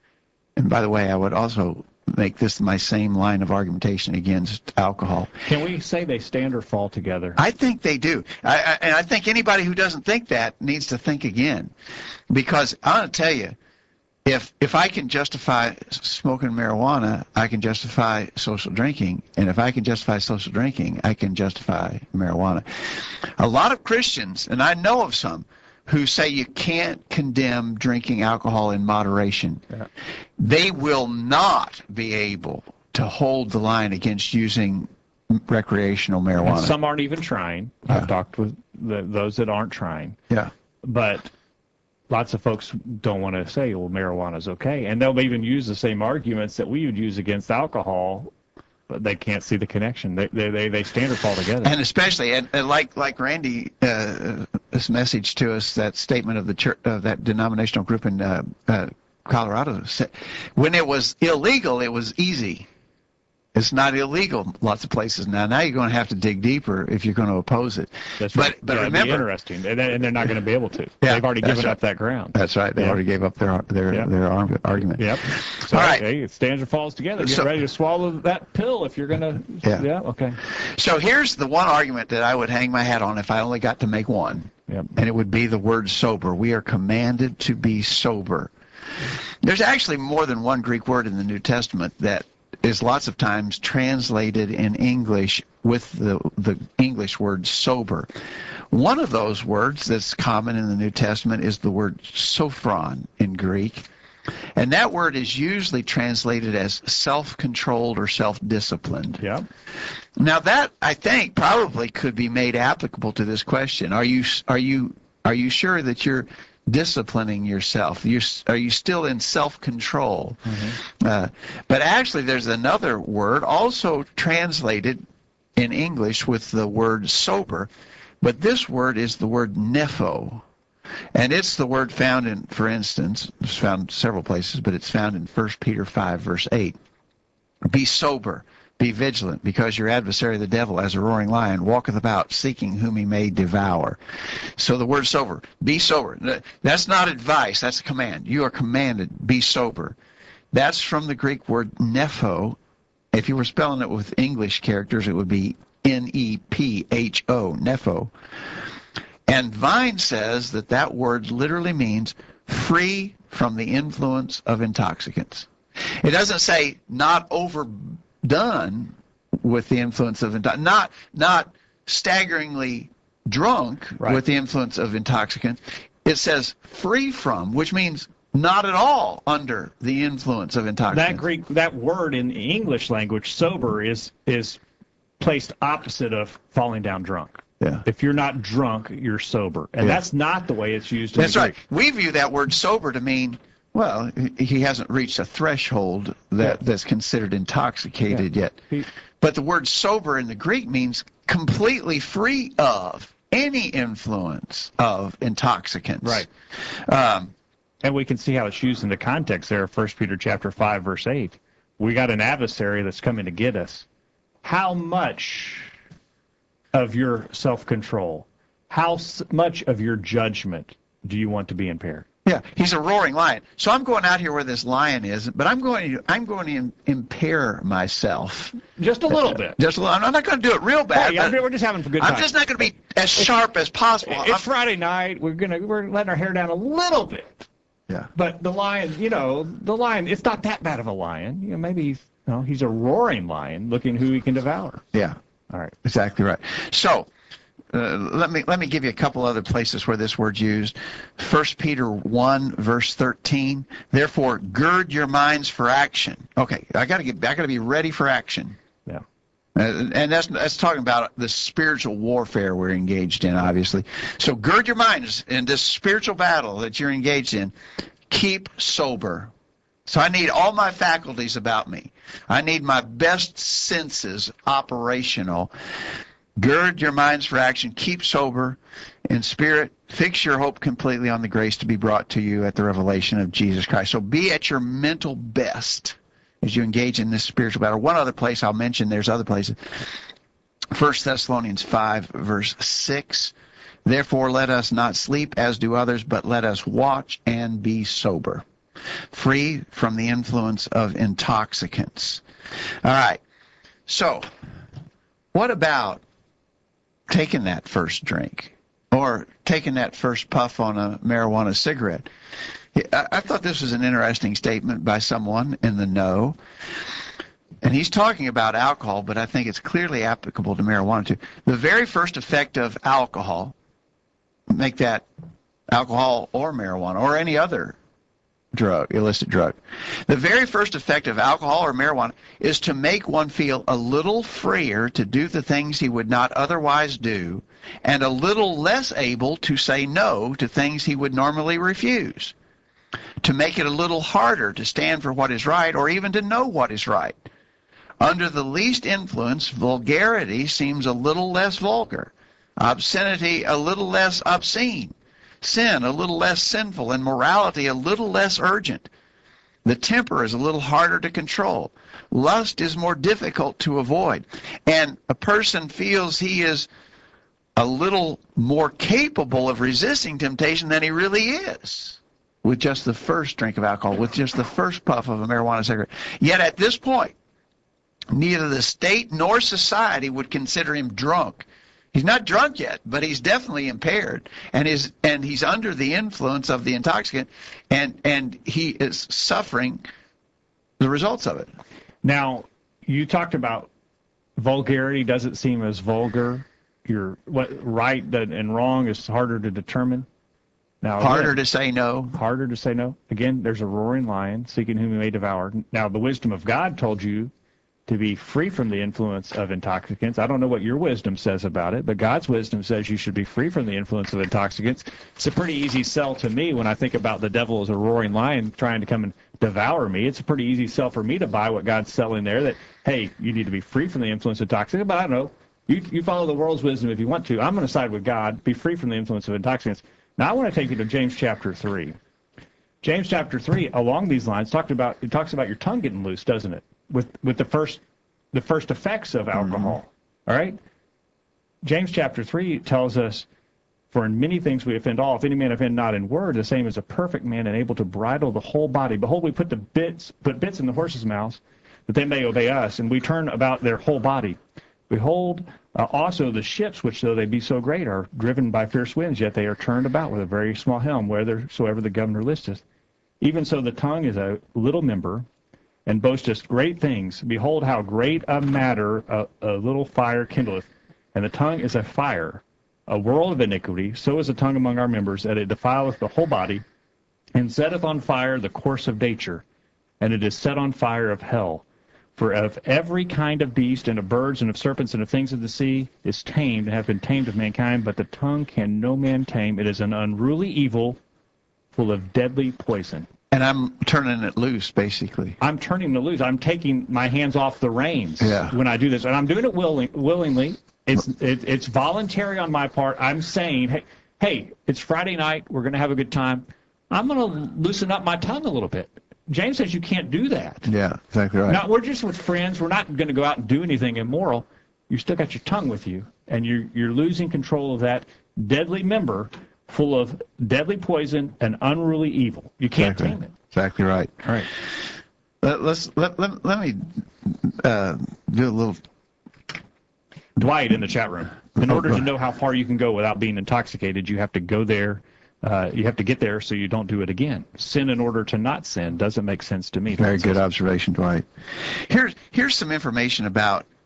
And by the way, I would also make this my same line of argumentation against alcohol.
Can we say they stand or fall together?
I think they do, I, I, and I think anybody who doesn't think that needs to think again, because I'm going to tell you. If if I can justify smoking marijuana, I can justify social drinking. And if I can justify social drinking, I can justify marijuana. A lot of Christians, and I know of some, who say you can't condemn drinking alcohol in moderation.
Yeah.
They will not be able to hold the line against using recreational marijuana.
And some aren't even trying.
Yeah.
I've talked with the, those that aren't trying.
Yeah.
But lots of folks don't want to say, well, marijuana's okay. And they'll even use the same arguments that we would use against alcohol, but they can't see the connection. They they, they, they stand or fall together.
And especially, and, and like like Randy, uh, this message to us, that statement of the church, of that denominational group in uh, uh, Colorado, said, when it was illegal, it was easy. It's not illegal lots of places now. Now you're going to have to dig deeper if you're going to oppose it.
That's
but
right.
but
yeah, it'd be
remember,
interesting, and, then- and they're not going to be able to.
Yeah,
They've already
that's
given
right.
up that ground.
that's right. They
Yeah.
already gave up their their
Yeah.
their arg- argument.
Yep. So,
All right.
Hey, it stands or falls together. Get
So-
ready to swallow that pill if you're going to.
Yeah.
Yeah. Okay.
So here's the one argument that I would hang my hat on if I only got to make one.
Yep.
And it would be the word sober. We are commanded to be sober. There's actually more than one Greek word in the New Testament that is lots of times translated in English with the, the English word sober. One of those words that's common in the New Testament is the word sophron in Greek. And that word is usually translated as self-controlled or self-disciplined.
Yep.
Now that, I think, probably could be made applicable to this question. Are you are you are you sure that you're disciplining yourself? You're, are you still in self-control? Mm-hmm. Uh, but actually, there's another word also translated in English with the word sober, but this word is the word nepho. And it's the word found in, for instance, it's found several places, but it's found in First Peter five, verse eight. Be sober. Be vigilant, because your adversary, the devil, as a roaring lion, walketh about, seeking whom he may devour. So the word sober, be sober. That's not advice, that's a command. You are commanded, be sober. That's from the Greek word nepho. If you were spelling it with English characters, it would be N E P H O, nepho. And Vine says that that word literally means free from the influence of intoxicants. It doesn't say not over done with the influence of intoxicants, not not staggeringly drunk
Right.
with the influence of intoxicants. It says free from, which means not at all under the influence of intoxicants.
That Greek, that word in the English language, sober, is is placed opposite of falling down drunk.
Yeah.
If you're not drunk, you're sober, and
Yeah.
that's not the way it's used in
That's
the
right.
Greek.
We view that word sober to mean, well, he- he hasn't reached a threshold that,
Yeah.
that's considered intoxicated yet.
He-
But the word sober in the Greek means completely free of any influence of intoxicants.
Right.
Um,
And we can see how it's used in the context there of First Peter chapter five, verse eight. We got an adversary that's coming to get us. How much of your self-control, how s- much of your judgment do you want to be impaired?
yeah, he's a roaring lion. So I'm going out here where this lion is, but I'm going to I'm going to im- impair myself
Just a little bit.
just a little. I'm not going to do it real bad.
Hey, I'm-
but
we're just having a good
I'm
time.
just not going to be as sharp as possible.
It's
I'm-
Friday night. We're gonna we're letting our hair down a little bit.
yeah.
But the lion, you know, the lion, it's not that bad of a lion. You know, maybe he's, you know, he's a roaring lion looking who he can devour.
Yeah.
All right.
Exactly right. So uh, let me let me give you a couple other places where this word's used. First Peter one verse thirteen. Therefore, gird your minds for action. Okay, I got to get. I got to be ready for action.
Yeah.
Uh, and that's that's talking about the spiritual warfare we're engaged in, obviously. So gird your minds in this spiritual battle that you're engaged in. Keep sober. So I need all my faculties about me. I need my best senses operational. Gird your minds for action. Keep sober in spirit. Fix your hope completely on the grace to be brought to you at the revelation of Jesus Christ. So be at your mental best as you engage in this spiritual battle. One other place I'll mention, there's other places. First Thessalonians five, verse six. Therefore let us not sleep as do others, but let us watch and be sober, free from the influence of intoxicants. All right. So what about taking that first drink or taking that first puff on a marijuana cigarette? I, I thought this was an interesting statement by someone in the know. And he's talking about alcohol, but I think it's clearly applicable to marijuana too. The very first effect of alcohol, make that alcohol or marijuana or any other drug, illicit drug. The very first effect of alcohol or marijuana is to make one feel a little freer to do the things he would not otherwise do and a little less able to say no to things he would normally refuse. To make it a little harder to stand for what is right or even to know what is right. Under the least influence, vulgarity seems a little less vulgar, obscenity a little less obscene, sin a little less sinful, and morality a little less urgent. The temper is a little harder to control. Lust is more difficult to avoid. And a person feels he is a little more capable of resisting temptation than he really is with just the first drink of alcohol, with just the first puff of a marijuana cigarette. Yet at this point, neither the state nor society would consider him drunk. He's not drunk yet, but he's definitely impaired, and is and he's under the influence of the intoxicant, and and he is suffering the results of it.
Now, you talked about vulgarity doesn't seem as vulgar. Your what right and wrong is harder to determine. Now,
Harder
again,
to say no.
harder to say no. Again, there's a roaring lion seeking whom he may devour. Now, the wisdom of God told you to be free from the influence of intoxicants. I don't know what your wisdom says about it, but God's wisdom says you should be free from the influence of intoxicants. It's a pretty easy sell to me when I think about the devil as a roaring lion trying to come and devour me. It's a pretty easy sell for me to buy what God's selling there, that, hey, you need to be free from the influence of intoxicants. But I don't know. You, you follow the world's wisdom if you want to. I'm going to side with God, be free from the influence of intoxicants. Now, I want to take you to James chapter three. James chapter three, along these lines, talked about it talks about your tongue getting loose, doesn't it? With with the first the first effects of alcohol. Mm-hmm. All right? James chapter three tells us, for in many things we offend all. If any man offend not in word, the same as a perfect man and able to bridle the whole body. Behold, we put the bits put bits in the horses' mouths, that they may obey us, and we turn about their whole body. Behold, uh, also the ships, which though they be so great, are driven by fierce winds, yet they are turned about with a very small helm, whithersoever the governor listeth. Even so the tongue is a little member, and boasteth great things. Behold, how great a matter a, a little fire kindleth. And the tongue is a fire, a world of iniquity. So is the tongue among our members, that it defileth the whole body, and setteth on fire the course of nature, and it is set on fire of hell. For of every kind of beast, and of birds, and of serpents, and of things of the sea, is tamed, and hath been tamed of mankind, but the tongue can no man tame. It is an unruly evil, full of deadly poison.
And I'm turning it loose, basically.
I'm turning it loose. I'm taking my hands off the reins
yeah.
when I do this. And I'm doing it willing, willingly. It's it, it's voluntary on my part. I'm saying, hey, hey, it's Friday night. We're going to have a good time. I'm going to loosen up my tongue a little bit. James says you can't do that.
Yeah, exactly right.
Now, we're just with friends. We're not going to go out and do anything immoral. You still got your tongue with you, and you're, you're losing control of that deadly member full of deadly poison and unruly evil. You can't
exactly.
tame it.
Exactly right.
All right.
Let, let's, let, let, let me uh, do a little...
Dwight in the chat room. In order to know how far you can go without being intoxicated, you have to go there. Uh, you have to get there so you don't do it again. Sin in order to not sin doesn't make sense to me.
Very good observation, Dwight. Here's here's some information about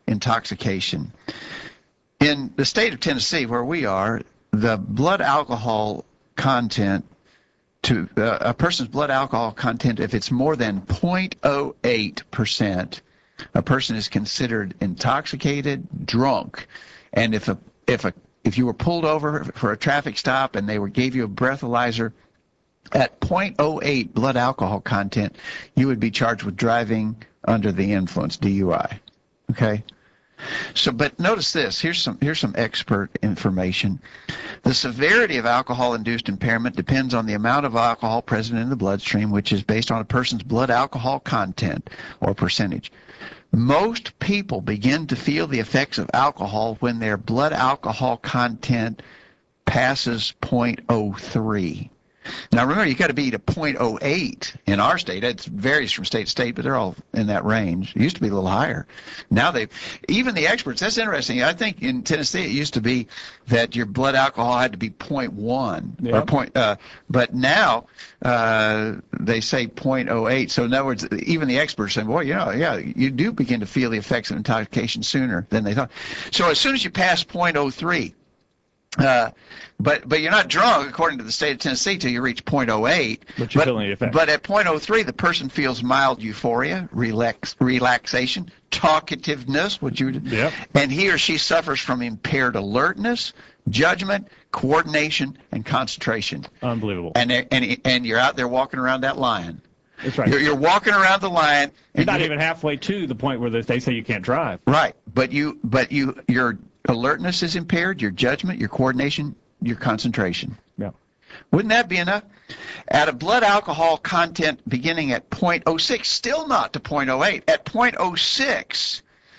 intoxication. In the state of Tennessee, where we are, the blood alcohol content to uh, a person's blood alcohol content, if it's more than zero point zero eight percent, a person is considered intoxicated, drunk. And if a if a if you were pulled over for a traffic stop and they were gave you a breathalyzer at zero point zero eight blood alcohol content, you would be charged with driving under the influence, D U I. Okay? So, but notice this. Here's some here's some expert information. The severity of alcohol-induced impairment depends on the amount of alcohol present in the bloodstream, which is based on a person's blood alcohol content or percentage. Most people begin to feel the effects of alcohol when their blood alcohol content passes zero point zero three. Now remember, you got to be to zero point zero eight in our state. It varies from state to state, but they're all in that range. It used to be a little higher. Now they, even the experts. That's interesting. I think in Tennessee it used to be that your blood alcohol had to be zero point one
Yep.
or point, uh, but now uh, they say zero point zero eight. So in other words, even the experts say, "Boy, you know, yeah, you do begin to feel the effects of intoxication sooner than they thought." So as soon as you pass zero point zero three. Uh, but but you're not drunk, according to the state of Tennessee, till you reach zero point zero eight.
But you're feeling the effect.
But at zero point zero three, the person feels mild euphoria, relax, relaxation, talkativeness, which you,
Yep.
and he or she suffers from impaired alertness, judgment, coordination, and concentration.
Unbelievable.
And and and you're out there walking around that line.
That's right.
You're, you're walking around the line.
You're
and
not
you-
even halfway to the point where they they say you can't drive.
Right, but you but you your alertness is impaired, your judgment, your coordination, your concentration.
Yeah.
Wouldn't that be enough? At a blood alcohol content beginning at zero point zero six, still not to zero point zero eight. At zero point zero six,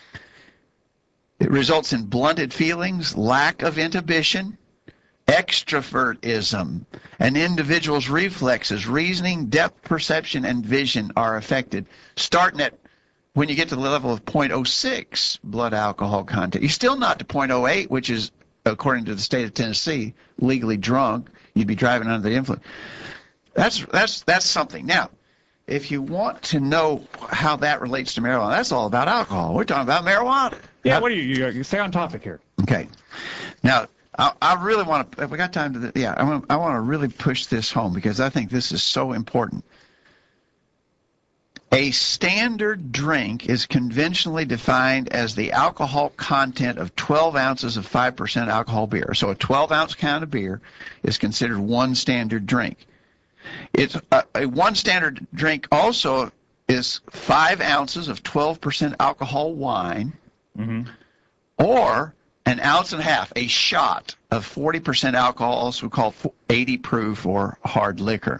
it results in blunted feelings, lack of inhibition, extrovertism. An individual's reflexes, reasoning, depth perception, and vision are affected. Starting at when you get to the level of zero point zero six blood alcohol content, you're still not to zero point zero eight, which is, according to the state of Tennessee, legally drunk. You'd be driving under the influence. That's that's that's something. Now, if you want to know how that relates to marijuana, that's all about alcohol. We're talking about marijuana.
Yeah.
How-
What do you, you you stay on topic here?
Okay. Now, I, I really want to. If we got time to, yeah, I want. I want to really push this home because I think this is so important. A standard drink is conventionally defined as the alcohol content of twelve ounces of five percent alcohol beer. So a twelve ounce can of beer is considered one standard drink. It's a, a one standard drink also is five ounces of twelve percent alcohol wine,
Mm-hmm.
or an ounce and a half, a shot of forty percent alcohol, also called eighty proof or hard liquor.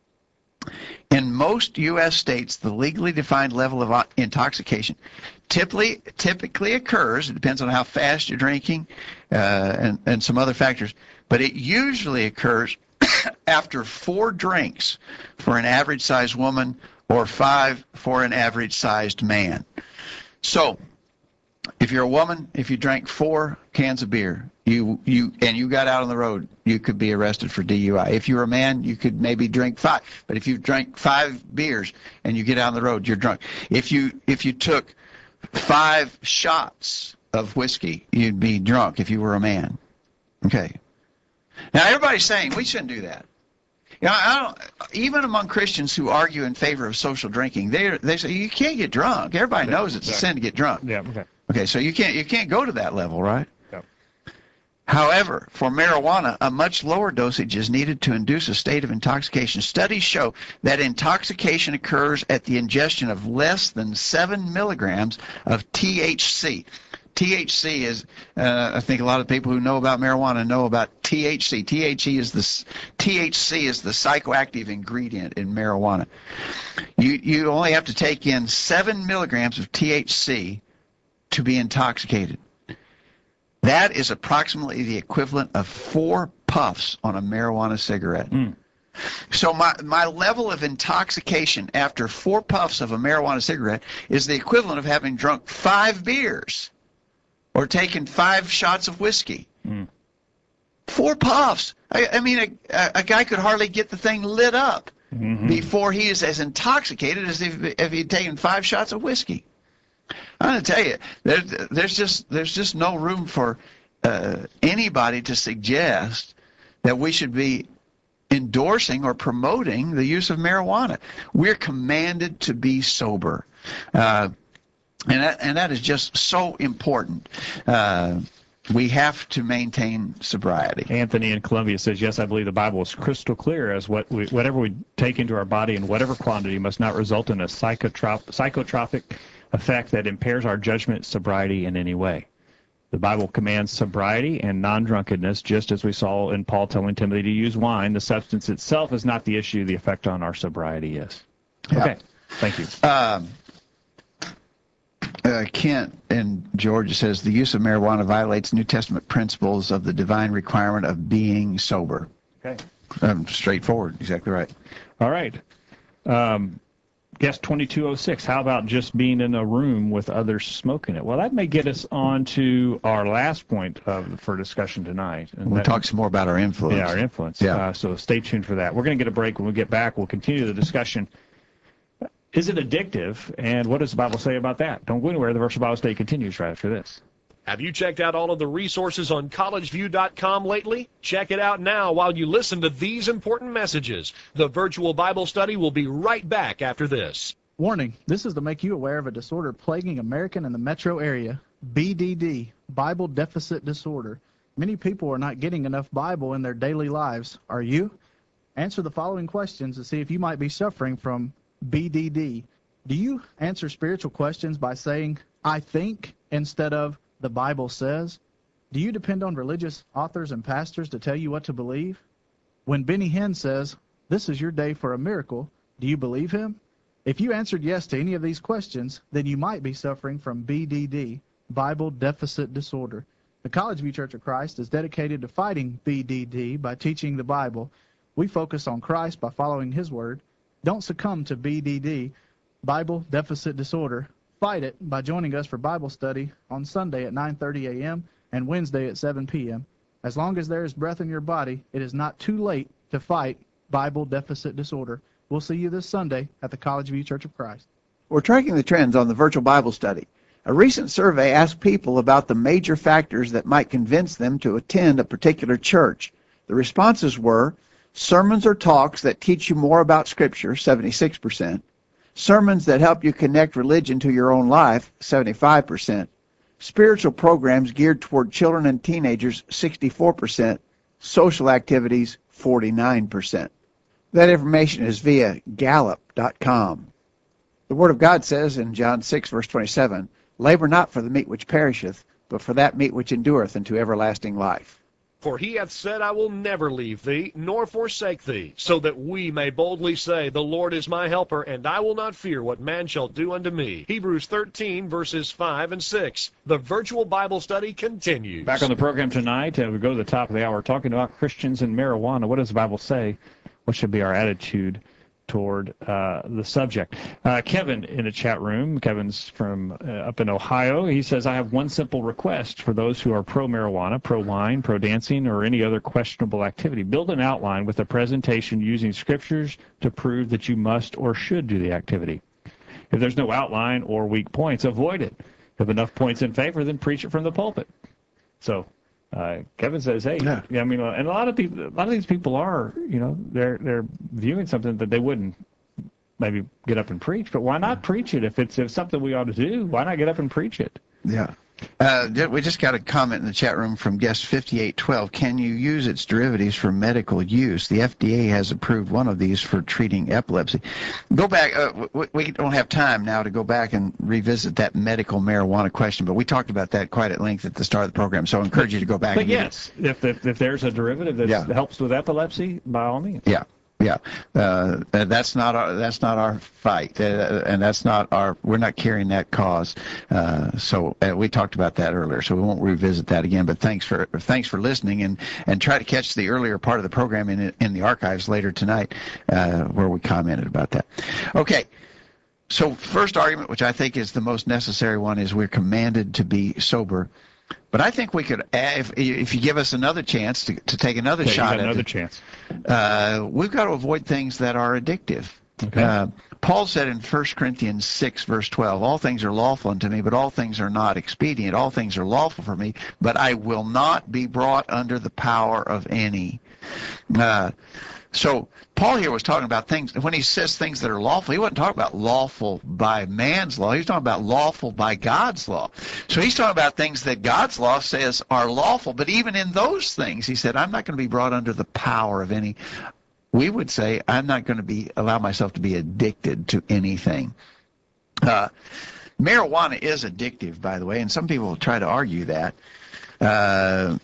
In most U S states, the legally defined level of intoxication typically typically occurs. It depends on how fast you're drinking uh, and, and some other factors, but it usually occurs after four drinks for an average-sized woman or five for an average-sized man. So, if you're a woman, if you drank four cans of beer, you you and you got out on the road, you could be arrested for D U I. If you're a man, you could maybe drink five. But if you drank five beers and you get out on the road, you're drunk. If you if you took five shots of whiskey, you'd be drunk if you were a man. Okay. Now everybody's saying we shouldn't do that. You know, I don't, even among Christians who argue in favor of social drinking, they they say you can't get drunk. Everybody knows it's a sin to get drunk.
Yeah. Okay.
Okay, so you can't you can't go to that level, right?
Yeah.
However, for marijuana, a much lower dosage is needed to induce a state of intoxication. Studies show that intoxication occurs at the ingestion of less than seven milligrams of T H C. T H C is, uh, I think a lot of people who know about marijuana know about T H C. T H C is the T H C is the psychoactive ingredient in marijuana. You you only have to take in seven milligrams of T H C to be intoxicated. That is approximately the equivalent of four puffs on a marijuana cigarette.
Mm.
So my, my level of intoxication after four puffs of a marijuana cigarette is the equivalent of having drunk five beers or taken five shots of whiskey.
Mm.
Four puffs. I, I mean, a, a guy could hardly get the thing lit up
Mm-hmm.
before he is as intoxicated as if, if he'd taken five shots of whiskey. I'm going to tell you, there's there's just there's just no room for uh, anybody to suggest that we should be endorsing or promoting the use of marijuana. We're commanded to be sober, uh, and that, and that is just so important. Uh, we have to maintain sobriety.
Anthony in Columbia says, yes, I believe the Bible is crystal clear as what we, whatever we take into our body in whatever quantity must not result in a psychotrop, psychotropic effect that impairs our judgment, sobriety in any way. The Bible commands sobriety and non-drunkenness, just as we saw in Paul telling Timothy to use wine. The substance itself is not the issue. The effect on our sobriety is.
Yeah.
Okay. Thank you.
Um, uh, Kent in Georgia says the use of marijuana violates New Testament principles of the divine requirement of being sober.
Okay.
Um, straightforward. Exactly right.
All right. Um, Guest twenty-two oh six, how about just being in a room with others smoking it? Well, that may get us on to our last point of, for discussion tonight. And
We'll
that,
talk some more about our influence.
Yeah, our influence.
Yeah.
Uh, so stay tuned for that. We're going to get a break. When we get back, we'll continue the discussion. Is it addictive? And what does the Bible say about that? Don't go anywhere. The Virtual Bible Study continues right after this.
Have you checked out all of the resources on college view dot com lately? Check it out now while you listen to these important messages. The Virtual Bible Study will be right back after this.
Warning, this is to make you aware of a disorder plaguing American in the metro area, B D D, Bible Deficit Disorder. Many people are not getting enough Bible in their daily lives. Are you? Answer the following questions to see if you might be suffering from B D D. Do you answer spiritual questions by saying, I think, instead of the Bible says? Do you depend on religious authors and pastors to tell you what to believe? When Benny Hinn says, this is your day for a miracle, do you believe him? If you answered yes to any of these questions, then you might be suffering from B D D, Bible Deficit Disorder. The College View Church of Christ is dedicated to fighting B D D by teaching the Bible. We focus on Christ by following His Word. Don't succumb to B D D, Bible Deficit Disorder. Fight it by joining us for Bible study on Sunday at nine thirty a m and Wednesday at seven p m As long as there is breath in your body, it is not too late to fight Bible Deficit Disorder. We'll see you this Sunday at the College View Church of Christ.
We're tracking the trends on the Virtual Bible Study. A recent survey asked people about the major factors that might convince them to attend a particular church. The responses were sermons or talks that teach you more about Scripture, seventy-six percent, sermons that help you connect religion to your own life, seventy-five percent, spiritual programs geared toward children and teenagers, sixty-four percent, social activities, forty-nine percent. That information is via Gallup dot com. The Word of God says in John six, verse twenty-seven, labor not for the meat which perisheth, but for that meat which endureth unto everlasting life.
For he hath said, I will never leave thee, nor forsake thee, so that we may boldly say, the Lord is my helper, and I will not fear what man shall do unto me. Hebrews thirteen, verses five and six. The Virtual Bible Study continues.
Back on the program tonight, uh, we go to the top of the hour talking about Christians and marijuana. What does the Bible say? What should be our attitude toward uh, the subject? Uh, Kevin in the chat room, Kevin's from uh, up in Ohio, he says, I have one simple request for those who are pro-marijuana, pro-wine, pro-dancing, or any other questionable activity. Build an outline with a presentation using scriptures to prove that you must or should do the activity. If there's no outline or weak points, avoid it. If enough points in favor, then preach it from the pulpit. So Uh, Kevin says, "Hey,
Yeah.
yeah, I mean, uh, and a lot of people, a lot of these people are, you know, they're they're viewing something that they wouldn't maybe get up and preach. But why not preach it if it's if something we ought to do? Why not get up and preach it?"
Yeah. Uh, we just got a comment in the chat room from guest fifty-eight twelve. Can you use its derivatives for medical use? The F D A has approved one of these for treating epilepsy. Go back. Uh, we, we don't have time now to go back and revisit that medical marijuana question, but we talked about that quite at length at the start of the program, so I encourage you to go back.
But
and
yes, if, if if there's a derivative that
Yeah.
helps with epilepsy, by all means.
Yeah. Yeah, uh, that's not our that's not our fight, uh, and that's not our. We're not carrying that cause. Uh, so uh, we talked about that earlier, so we won't revisit that again. But thanks for thanks for listening, and and try to catch the earlier part of the program in in the archives later tonight, uh, where we commented about that. Okay. So first argument, which I think is the most necessary one, is we're commanded to be sober. But I think we could, if, if you give us another chance to, to take another
Yeah,
shot
you got
at
another
it,
chance.
uh, we've got to avoid things that are addictive.
Okay.
Uh, Paul said in First Corinthians six, verse twelve, all things are lawful unto me, but all things are not expedient. All things are lawful for me, but I will not be brought under the power of any. Uh, so Paul here was talking about things, when he says things that are lawful, he wasn't talking about lawful by man's law. He was talking about lawful by God's law. So he's talking about things that God's law says are lawful, but even in those things, he said, I'm not going to be brought under the power of any. We would say, I'm not going to be allow myself to be addicted to anything. Uh, marijuana is addictive, by the way, and some people will try to argue that. Uh,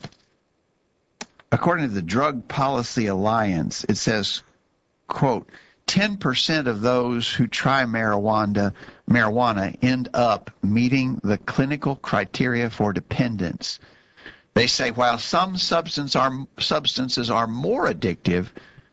according to the Drug Policy Alliance, it says, quote, ten percent of those who try marijuana, marijuana end up meeting the clinical criteria for dependence. They say while some substance are, substances are more addictive,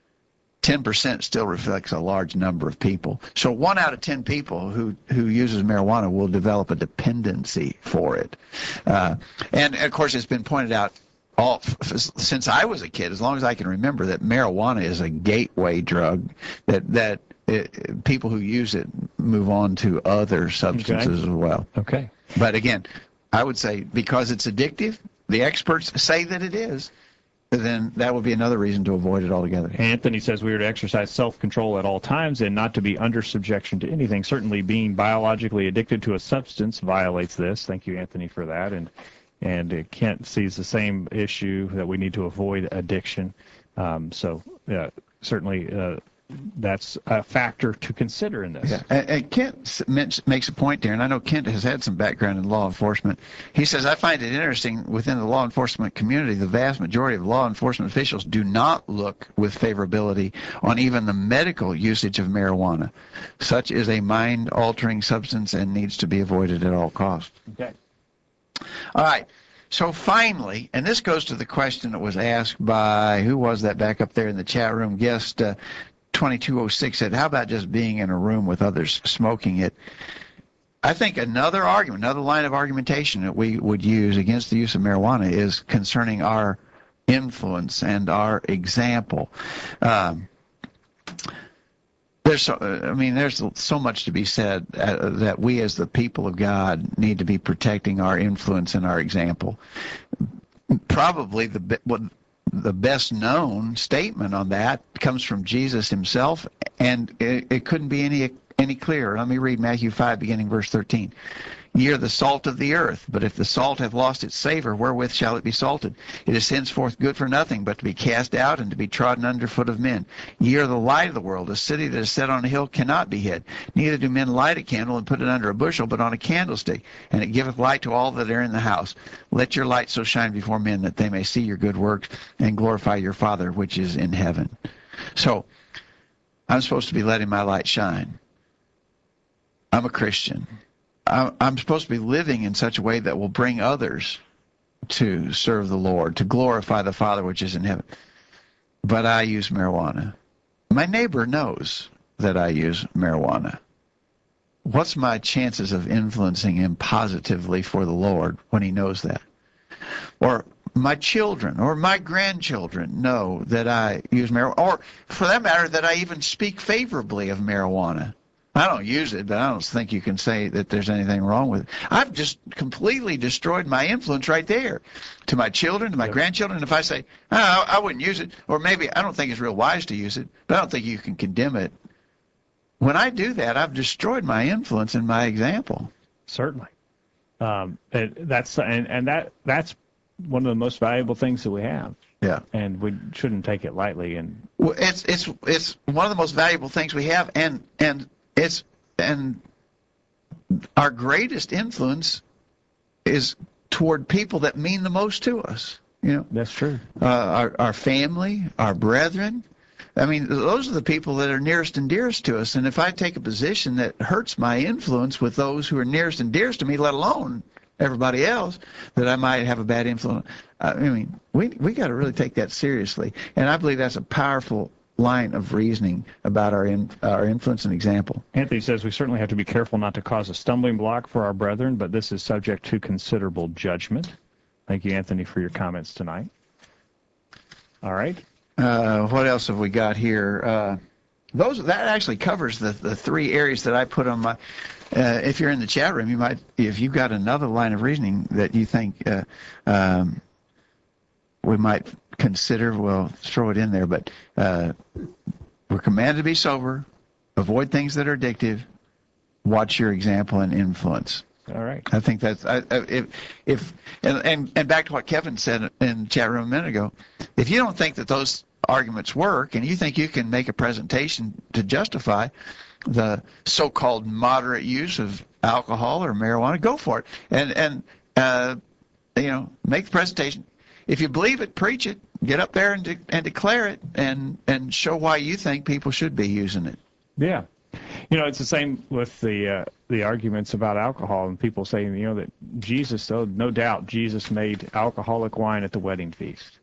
ten percent still reflects a large number of people. So one out of ten people who, who uses marijuana will develop a dependency for it. Uh, and, of course, it's been pointed out all since I was a kid, as long as I can remember, that marijuana is a gateway drug, that, that it, people who use it move on to other substances
Okay.
as well.
Okay.
But, again, I would say because it's addictive, the experts say that it is, then that would be another reason to avoid it altogether.
Anthony says we are to exercise self-control at all times and not to be under subjection to anything. Certainly being biologically addicted to a substance violates this. Thank you, Anthony, for that. And and uh, Kent sees the same issue, that we need to avoid addiction. Um, so uh, certainly uh, that's a factor to consider in this.
Yeah. And, and Kent makes a point there, and I know Kent has had some background in law enforcement. He says, I find it interesting within the law enforcement community, the vast majority of law enforcement officials do not look with favorability on even the medical usage of marijuana. Such is a mind-altering substance and needs to be avoided at all costs.
Okay.
All right. So finally, and this goes to the question that was asked by, who was that back up there in the chat room? Guest uh, twenty-two oh six said, how about just being in a room with others smoking it? I think another argument, another line of argumentation that we would use against the use of marijuana is concerning our influence and our example. Um, there's so, I mean, there's so much to be said uh, that we as the people of God need to be protecting our influence and our example. Probably the what the best known statement on that comes from Jesus himself, and it, it couldn't be any any clearer. Let me read Matthew five, beginning verse thirteen. Ye are the salt of the earth, but if the salt hath lost its savor, wherewith shall it be salted? It is henceforth good for nothing, but to be cast out and to be trodden under foot of men. Ye are the light of the world. A city that is set on a hill cannot be hid. Neither do men light a candle and put it under a bushel, but on a candlestick, and it giveth light to all that are in the house. Let your light so shine before men that they may see your good works and glorify your Father which is in heaven. So, I'm supposed to be letting my light shine. I'm a Christian. I'm supposed to be living in such a way that will bring others to serve the Lord, to glorify the Father which is in heaven. But I use marijuana. My neighbor knows that I use marijuana. What's my chances of influencing him positively for the Lord when he knows that? Or my children or my grandchildren know that I use marijuana, or for that matter, that I even speak favorably of marijuana. I don't use it, but I don't think you can say that there's anything wrong with it. I've just completely destroyed my influence right there to my children, to my yep. grandchildren. If I say, oh, I wouldn't use it, or maybe I don't think it's real wise to use it, but I don't think you can condemn it. When I do that, I've destroyed my influence and my example.
Certainly. Um, and that's and, and that that's one of the most valuable things that we have.
Yeah.
And we shouldn't take it lightly. And
well, it's it's it's one of the most valuable things we have, and and It's and our greatest influence is toward people that mean the most to us. You know,
that's true.
Uh, our our family, our brethren. I mean, those are the people that are nearest and dearest to us. And if I take a position that hurts my influence with those who are nearest and dearest to me, let alone everybody else, that I might have a bad influence. I mean, we we got to really take that seriously. And I believe that's a powerful line of reasoning about our in, our influence and example.
Anthony says we certainly have to be careful not to cause a stumbling block for our brethren, but this is subject to considerable judgment. Thank you, Anthony, for your comments tonight. All right.
Uh, what else have we got here? Uh, those that actually covers the, the three areas that I put on my. Uh, if you're in the chat room, you might, if you've got another line of reasoning that you think uh, um, we might consider, well, throw it in there. But uh, we're commanded to be sober, avoid things that are addictive, watch your example and influence.
All right.
I think that's I, I, if if and, and and back to what Kevin said in the chat room a minute ago. If you don't think that those arguments work, and you think you can make a presentation to justify the so-called moderate use of alcohol or marijuana, go for it, and and uh, you know, make the presentation. If you believe it, preach it. Get up there and de- and declare it, and and show why you think people should be using it.
Yeah. You know, it's the same with the uh, the arguments about alcohol and people saying, you know, that Jesus, though, no doubt, Jesus made alcoholic wine at the wedding feast.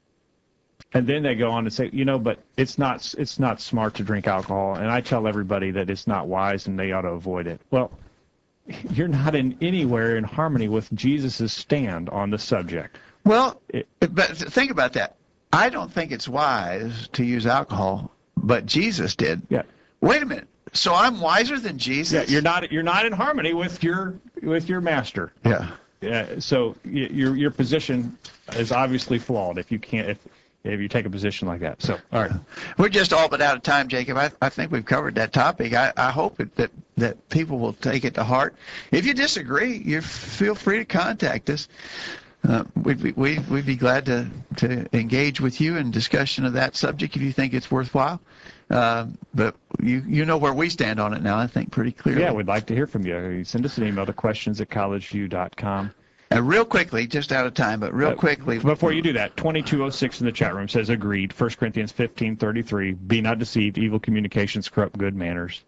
And then they go on to say, you know, but it's not it's not smart to drink alcohol. And I tell everybody that it's not wise and they ought to avoid it. Well, you're not in anywhere in harmony with Jesus' stand on the subject.
Well,
It,
but think about that. I don't think it's wise to use alcohol, but Jesus did.
yeah.
Wait a minute. So I'm wiser than Jesus?
Yeah, you're not you're not in harmony with your with your master.
Yeah.
Yeah, so y- your your position is obviously flawed if you can't if if you take a position like that. So, all right.
We're just all but out of time, Jacob. I, I think we've covered that topic. I, I hope it, that that people will take it to heart. If you disagree, you feel free to contact us. Uh, we'd, be, we'd, we'd be glad to, to engage with you in discussion of that subject if you think it's worthwhile. Uh, but you you know where we stand on it now, I think, pretty clearly.
Yeah, we'd like to hear from you. You send us an email to questions at collegeview dot com.
And real quickly, just out of time, but real
Uh,
quickly.
Before you do that, twenty-two oh six in the chat room says agreed. First Corinthians fifteen thirty-three, be not deceived, evil communications corrupt good manners.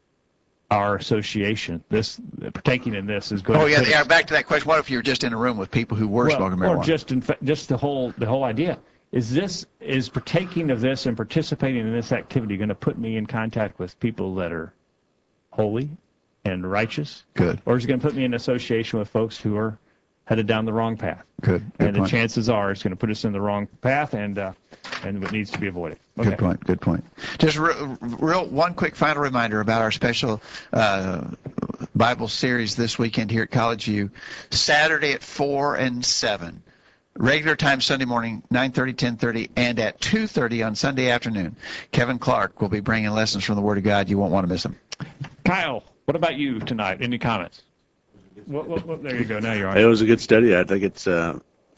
Our association, this partaking in this is going
Oh,
to
yeah,
put
yeah,
us-
back to that question. What if you're just in a room with people who were
well,
smoking
or
marijuana?
just in fa- just the whole the whole idea is this is partaking of this and participating in this activity going to put me in contact with people that are holy and righteous?
Good.
Or is it going to put me in association with folks who are headed down the wrong path?
Good. Good
And the
point.
chances are it's going to put us in the wrong path and uh, and what needs to be avoided. Okay.
Good point. Good point. Just real, real one quick final reminder about our special uh, Bible series this weekend here at College View. Saturday at four and seven. Regular time Sunday morning, nine thirty, ten thirty, and at two thirty on Sunday afternoon. Kevin Clark will be bringing lessons from the Word of God. You won't want to miss them.
Kyle, what about you tonight? Any comments? Well, well, well, there you go. Now you're on.
It was a good study. I think it's uh,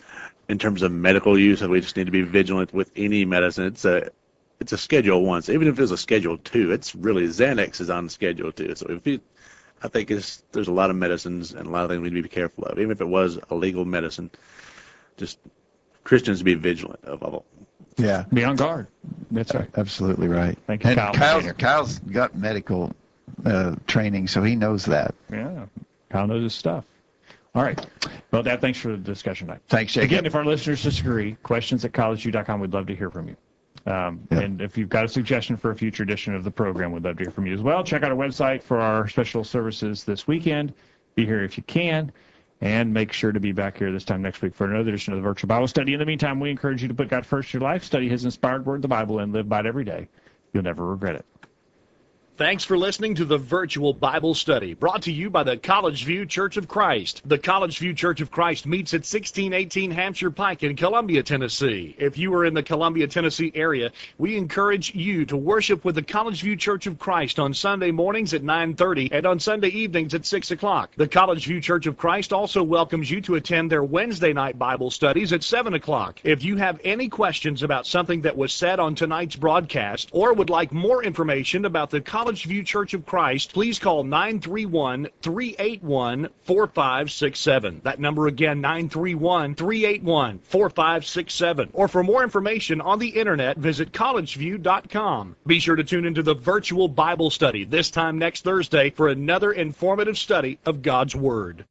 in terms of medical use, and we just need to be vigilant with any medicine. It's a it's a Schedule One. So even if it's a Schedule Two, it's really Xanax is on Schedule Two. So if you, I think it's there's a lot of medicines and a lot of things we need to be careful of. Even if it was a legal medicine, just Christians to be vigilant of all.
Yeah.
Be on guard. That's right.
Absolutely right.
Thank you,
and
Kyle.
Kyle's, Kyle's got medical uh, training, so he knows that.
Yeah. Kyle knows his stuff. All right. Well, Dad, thanks for the discussion tonight.
Thanks, Jacob.
Again, if our listeners disagree, questions at collegeview dot com. We'd love to hear from you. Um,
Yeah.
And if you've got a suggestion for a future edition of the program, we'd love to hear from you as well. Check out our website for our special services this weekend. Be here if you can. And make sure to be back here this time next week for another edition of the Virtual Bible Study. In the meantime, we encourage you to put God first in your life, study His inspired word, the Bible, and live by it every day. You'll never regret it.
Thanks for listening to the Virtual Bible Study, brought to you by the College View Church of Christ. The College View Church of Christ meets at sixteen eighteen Hampshire Pike in Columbia, Tennessee. If you are in the Columbia, Tennessee area, we encourage you to worship with the College View Church of Christ on Sunday mornings at nine thirty and on Sunday evenings at six o'clock. The College View Church of Christ also welcomes you to attend their Wednesday night Bible studies at seven o'clock. If you have any questions about something that was said on tonight's broadcast or would like more information about the College College View Church of Christ, please call nine three one, three eight one, four five six seven. That number again, nine three one, three eight one, four five six seven. Or for more information on the internet, visit college view dot com. Be sure to tune into the Virtual Bible Study this time next Thursday for another informative study of God's Word.